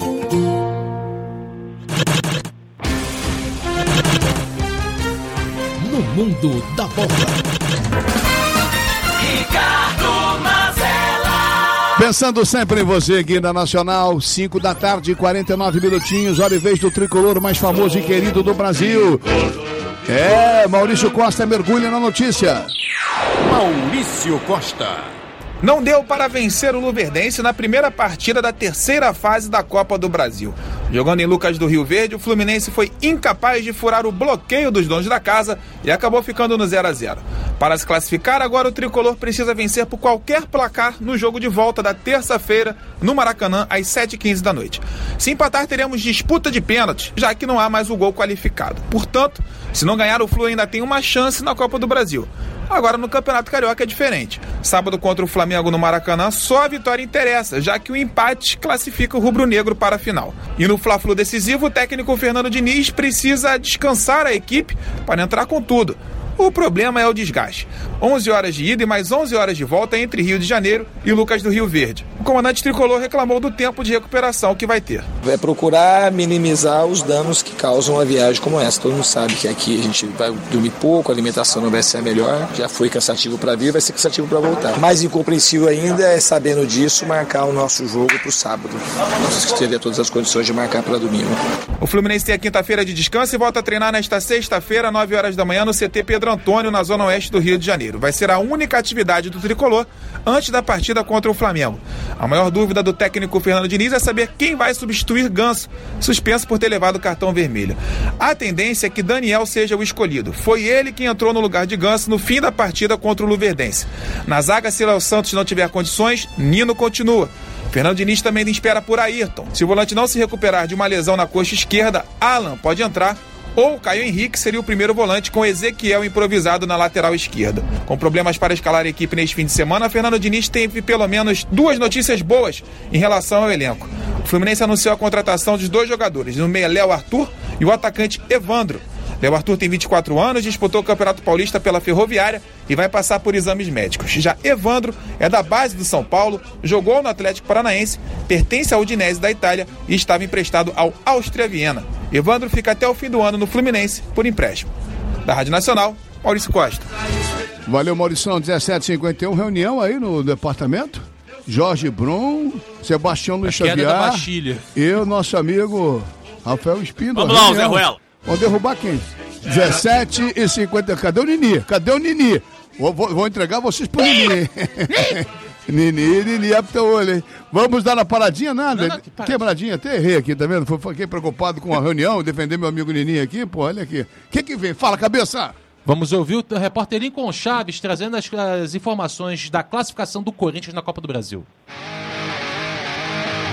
No mundo da bola. Ricardo Mazella. Pensando sempre em você aqui na Nacional, 5 da tarde, 49 minutinhos, hora e vez do tricolor mais famoso e querido do Brasil. Maurício Costa mergulha na notícia. Maurício Costa. Não deu para vencer o Luverdense na primeira partida da terceira fase da Copa do Brasil. Jogando em Lucas do Rio Verde, o Fluminense foi incapaz de furar o bloqueio dos donos da casa e acabou ficando no 0-0. Para se classificar, agora o tricolor precisa vencer por qualquer placar no jogo de volta da terça-feira no Maracanã, às 7h15 da noite. Se empatar, teremos disputa de pênaltis, já que não há mais o gol qualificado. Portanto, se não ganhar, o Flu ainda tem uma chance na Copa do Brasil. Agora, no Campeonato Carioca é diferente. Sábado contra o Flamengo no Maracanã, só a vitória interessa, já que o empate classifica o rubro-negro para a final. E no Fla-Flu decisivo, o técnico Fernando Diniz precisa descansar a equipe para entrar com tudo. O problema é o desgaste. 11 horas de ida e mais 11 horas de volta entre Rio de Janeiro e Lucas do Rio Verde. O comandante tricolor reclamou do tempo de recuperação que vai ter. É procurar minimizar os danos que causam uma viagem como essa. Todo mundo sabe que aqui a gente vai dormir pouco, a alimentação não vai ser a melhor. Já foi cansativo para vir, vai ser cansativo para voltar. Mais incompreensível ainda é, sabendo disso, marcar o nosso jogo para o sábado. Nós teria todas as condições de marcar para domingo. O Fluminense tem a quinta-feira de descanso e volta a treinar nesta sexta-feira, 9 horas da manhã, no CT Pedro Antônio, na zona oeste do Rio de Janeiro. Vai ser a única atividade do tricolor antes da partida contra o Flamengo. A maior dúvida do técnico Fernando Diniz é saber quem vai substituir Ganso, suspenso por ter levado o cartão vermelho. A tendência é que Daniel seja o escolhido. Foi ele quem entrou no lugar de Ganso no fim da partida contra o Luverdense. Na zaga, se Léo Santos não tiver condições, Nino continua. Fernando Diniz também espera por Ayrton. Se o volante não se recuperar de uma lesão na coxa esquerda, Alan pode entrar, ou Caio Henrique seria o primeiro volante com Ezequiel improvisado na lateral esquerda. Com problemas para escalar a equipe neste fim de semana, Fernando Diniz teve pelo menos duas notícias boas em relação ao elenco. O Fluminense anunciou a contratação de dois jogadores, o meia Léo Arthur e o atacante Evandro. Léo Arthur tem 24 anos, disputou o Campeonato Paulista pela Ferroviária e vai passar por exames médicos. Já Evandro é da base do São Paulo, jogou no Atlético Paranaense, pertence ao Udinese da Itália e estava emprestado ao Áustria Viena. Evandro fica até o fim do ano no Fluminense por empréstimo. Da Rádio Nacional, Maurício Costa. Valeu, Maurição. 17h51, reunião aí no departamento. Jorge Brum, Sebastião Luiz Xavier e o nosso amigo Rafael Espíndola. Vamos lá, Zé Ruela. Vamos derrubar quem? 17h50. Cadê o Nini? Cadê o Nini? Vou entregar vocês pro Nini. Nini, abre teu olho, hein? Vamos dar uma paradinha, nada? Não, quebradinha, até errei aqui, tá vendo? Fiquei preocupado com a reunião, defender meu amigo Nini aqui, pô, olha aqui. O que vem? Fala, cabeça! Vamos ouvir o repórter Lincoln Chaves trazendo as informações da classificação do Corinthians na Copa do Brasil.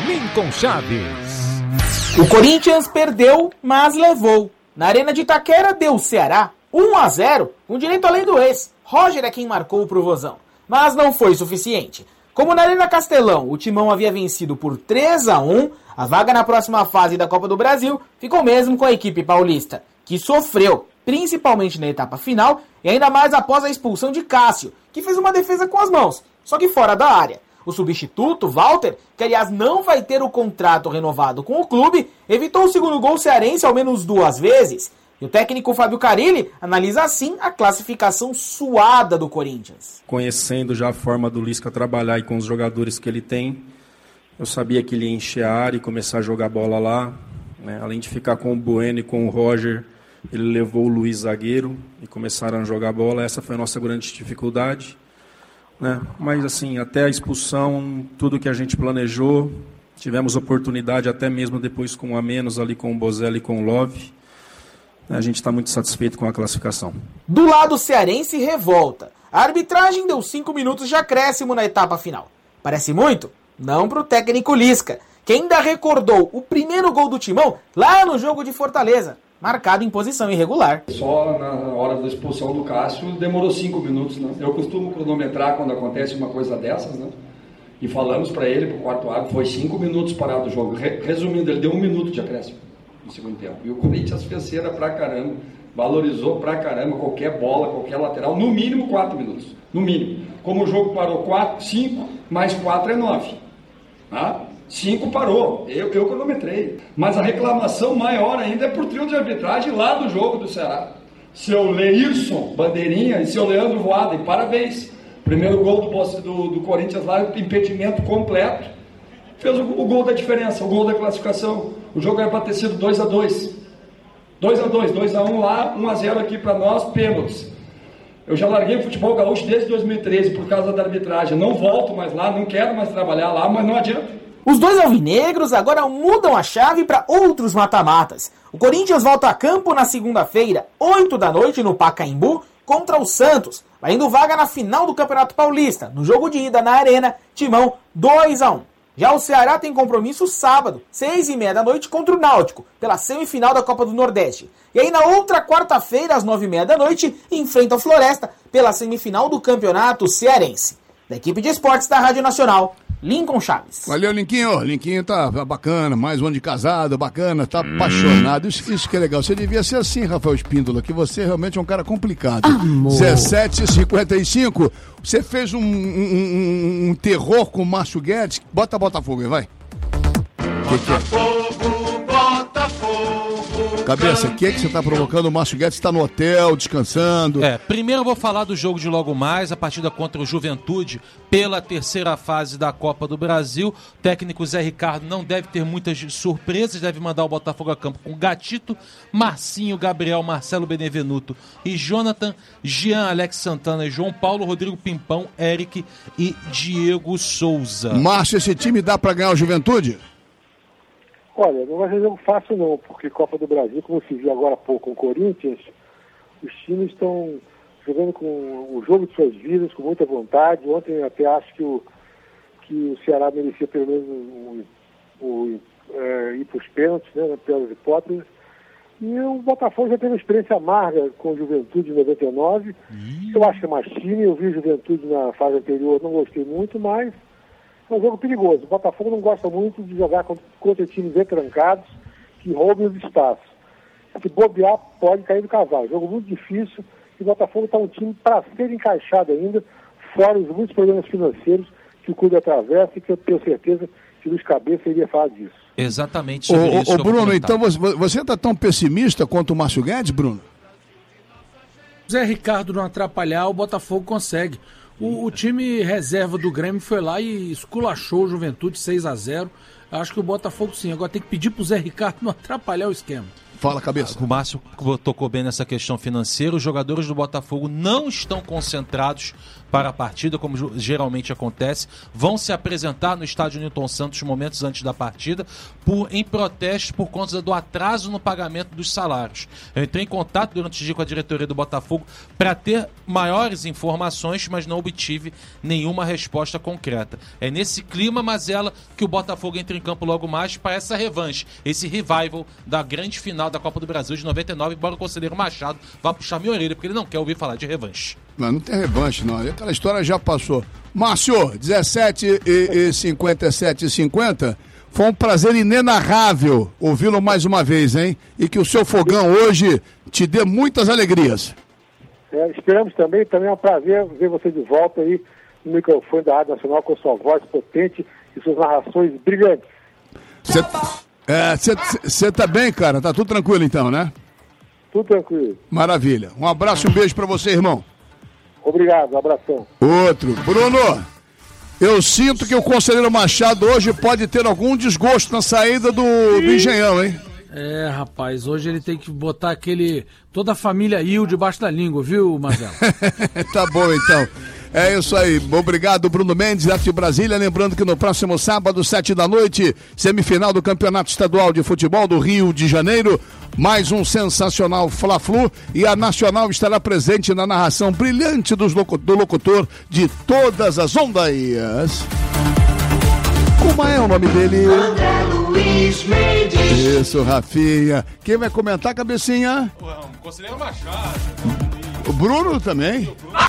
Lincoln Chaves. O Corinthians perdeu, mas levou. Na Arena de Itaquera deu o Ceará 1-0, com direito à lei do ex. Roger é quem marcou pro Vozão. Mas não foi suficiente. Como na Arena Castelão o Timão havia vencido por 3-1, a vaga na próxima fase da Copa do Brasil ficou mesmo com a equipe paulista, que sofreu, principalmente na etapa final, e ainda mais após a expulsão de Cássio, que fez uma defesa com as mãos, só que fora da área. O substituto, Walter, que aliás não vai ter o contrato renovado com o clube, evitou o segundo gol cearense ao menos 2 vezes. E o técnico Fábio Carille analisa assim a classificação suada do Corinthians. Conhecendo já a forma do Lisca trabalhar e com os jogadores que ele tem, eu sabia que ele ia encher a área e começar a jogar bola lá. Né? Além de ficar com o Bueno e com o Roger, ele levou o Luiz zagueiro e começaram a jogar bola. Essa foi a nossa grande dificuldade. Né? Mas assim, até a expulsão, tudo que a gente planejou, tivemos oportunidade até mesmo depois com um a menos ali com o Bozelli e com o Love. A gente está muito satisfeito com a classificação. Do lado cearense, revolta. A arbitragem deu 5 minutos de acréscimo na etapa final. Parece muito? Não para o técnico Lisca, que ainda recordou o primeiro gol do Timão lá no jogo de Fortaleza, marcado em posição irregular. Só na hora da expulsão do Cássio demorou 5 minutos, né? Eu costumo cronometrar quando acontece uma coisa dessas, né? E falamos para ele, pro quarto árbitro, foi 5 minutos parado o jogo. Resumindo, ele deu 1 minuto de acréscimo no segundo tempo. E o Corinthians fez cera pra caramba, valorizou pra caramba qualquer bola, qualquer lateral, no mínimo 4 minutos. No mínimo. Como o jogo parou 5, mais 4 é 9. Tá? 5 parou, eu cronometrei. Mas a reclamação maior ainda é por trio de arbitragem lá do jogo do Ceará. Seu Leirson Bandeirinha e seu Leandro Voada, e parabéns. Primeiro gol do Corinthians lá, impedimento completo. Fez o gol da diferença, o gol da classificação. O jogo era para ter sido 2-2. 2-2, 2-1 lá, 1-0 aqui para nós, pênaltis. Eu já larguei o futebol gaúcho desde 2013 por causa da arbitragem. Não volto mais lá, não quero mais trabalhar lá, mas não adianta. Os dois alvinegros agora mudam a chave para outros mata-matas. O Corinthians volta a campo na segunda-feira, 8 da noite, no Pacaembu, contra o Santos, valendo vaga na final do Campeonato Paulista. No jogo de ida na Arena, Timão 2-1. Já o Ceará tem compromisso sábado, 6h30 da noite, contra o Náutico, pela semifinal da Copa do Nordeste. E aí na outra quarta-feira, às 9h30 da noite, enfrenta o Floresta pela semifinal do Campeonato Cearense. Da equipe de esportes da Rádio Nacional, Lincoln Chaves. Valeu, Linquinho. Linquinho tá bacana, mais um ano de casado, bacana, tá apaixonado. Isso que é legal. Você devia ser assim, Rafael Espíndola, que você realmente é um cara complicado. 17h55. Você fez um terror com o Márcio Guedes. Bota Botafogo aí, vai. Cabeça, o que você tá provocando? O Márcio Guedes tá no hotel, descansando. Primeiro eu vou falar do jogo de logo mais, a partida contra o Juventude, pela terceira fase da Copa do Brasil. O técnico Zé Ricardo não deve ter muitas surpresas, deve mandar o Botafogo a campo com Gatito, Marcinho, Gabriel, Marcelo Benevenuto e Jonathan, Jean, Alex Santana e João Paulo, Rodrigo Pimpão, Eric e Diego Souza. Márcio, esse time dá pra ganhar o Juventude? Olha, não vai ser jogo fácil não, porque Copa do Brasil, como se viu agora há pouco com o Corinthians, os times estão jogando com o jogo de suas vidas, com muita vontade. Ontem até acho que o Ceará merecia pelo menos ir para os pênaltis, né, na pior das hipóteses. E o Botafogo já teve uma experiência amarga com o Juventude em 99. Eu acho que é mais time, eu vi o Juventude na fase anterior, não gostei muito, mas é um jogo perigoso. O Botafogo não gosta muito de jogar contra times retrancados que roubem os espaços. Se bobear, pode cair do cavalo. Jogo muito difícil e o Botafogo está um time para ser encaixado ainda, fora os muitos problemas financeiros que o clube atravessa e que eu tenho certeza que Luiz Cabeça iria falar disso. Exatamente sobre isso. Bruno, então você está tão pessimista quanto o Márcio Guedes, Bruno? Zé Ricardo não atrapalhar, o Botafogo consegue. O time reserva do Grêmio foi lá e esculachou o Juventude 6-0. Acho que o Botafogo sim. Agora tem que pedir pro Zé Ricardo não atrapalhar o esquema. Fala, cabeça. O Márcio tocou bem nessa questão financeira. Os jogadores do Botafogo não estão concentrados para a partida, como geralmente acontece. Vão se apresentar no estádio Newton Santos momentos antes da partida em protesto por conta do atraso no pagamento dos salários. Eu entrei em contato durante o dia com a diretoria do Botafogo para ter maiores informações, mas não obtive nenhuma resposta concreta. É nesse clima, Mazella, que o Botafogo entra em campo logo mais para essa revanche, esse revival da grande final da Copa do Brasil de 99, embora o conselheiro Machado vá puxar minha orelha, porque ele não quer ouvir falar de revanche. Não tem revanche, não. Aquela história já passou. Márcio, 17h57h50. Foi um prazer inenarrável ouvi-lo mais uma vez, hein? E que o seu fogão hoje te dê muitas alegrias. Esperamos também é um prazer ver você de volta aí no microfone da Rádio Nacional com sua voz potente e suas narrações brilhantes. Você tá bem, cara? Tá tudo tranquilo então, né? Tudo tranquilo. Maravilha. Um abraço e um beijo pra você, irmão. Obrigado, um abração. Outro. Bruno, eu sinto que o conselheiro Machado hoje pode ter algum desgosto na saída do Engenhão, hein? Rapaz, hoje ele tem que botar toda a família Il debaixo da língua, viu, Mazella? Tá bom, então. É isso aí. Obrigado, Bruno Mendes, direto de Brasília. Lembrando que no próximo sábado, 19h, semifinal do Campeonato Estadual de Futebol do Rio de Janeiro. Mais um sensacional Fla-Flu. E a Nacional estará presente na narração brilhante do locutor de todas as ondaias. Como é o nome dele? André Luiz Mendes. Isso, Rafinha. Quem vai comentar, cabecinha? O conselheiro Machado. O Bruno também.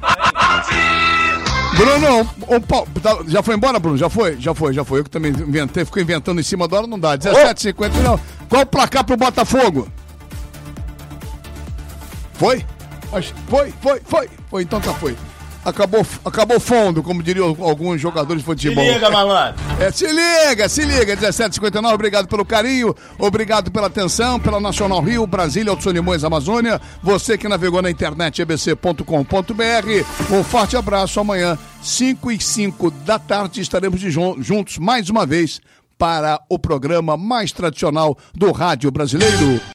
Bruno, já foi embora, Bruno? Já foi. Eu que também fico inventando em cima da hora, não dá. 17h50, não. Qual o placar pro Botafogo? Foi? Foi, então tá, foi. Acabou fundo, como diriam alguns jogadores de futebol. Se liga, malandro. Se liga. 17h59, obrigado pelo carinho, obrigado pela atenção, pela Nacional Rio, Brasília, Alto Solimões, Amazônia. Você que navegou na internet, ebc.com.br. Um forte abraço. Amanhã, 5h05 da tarde, estaremos juntos mais uma vez para o programa mais tradicional do rádio brasileiro.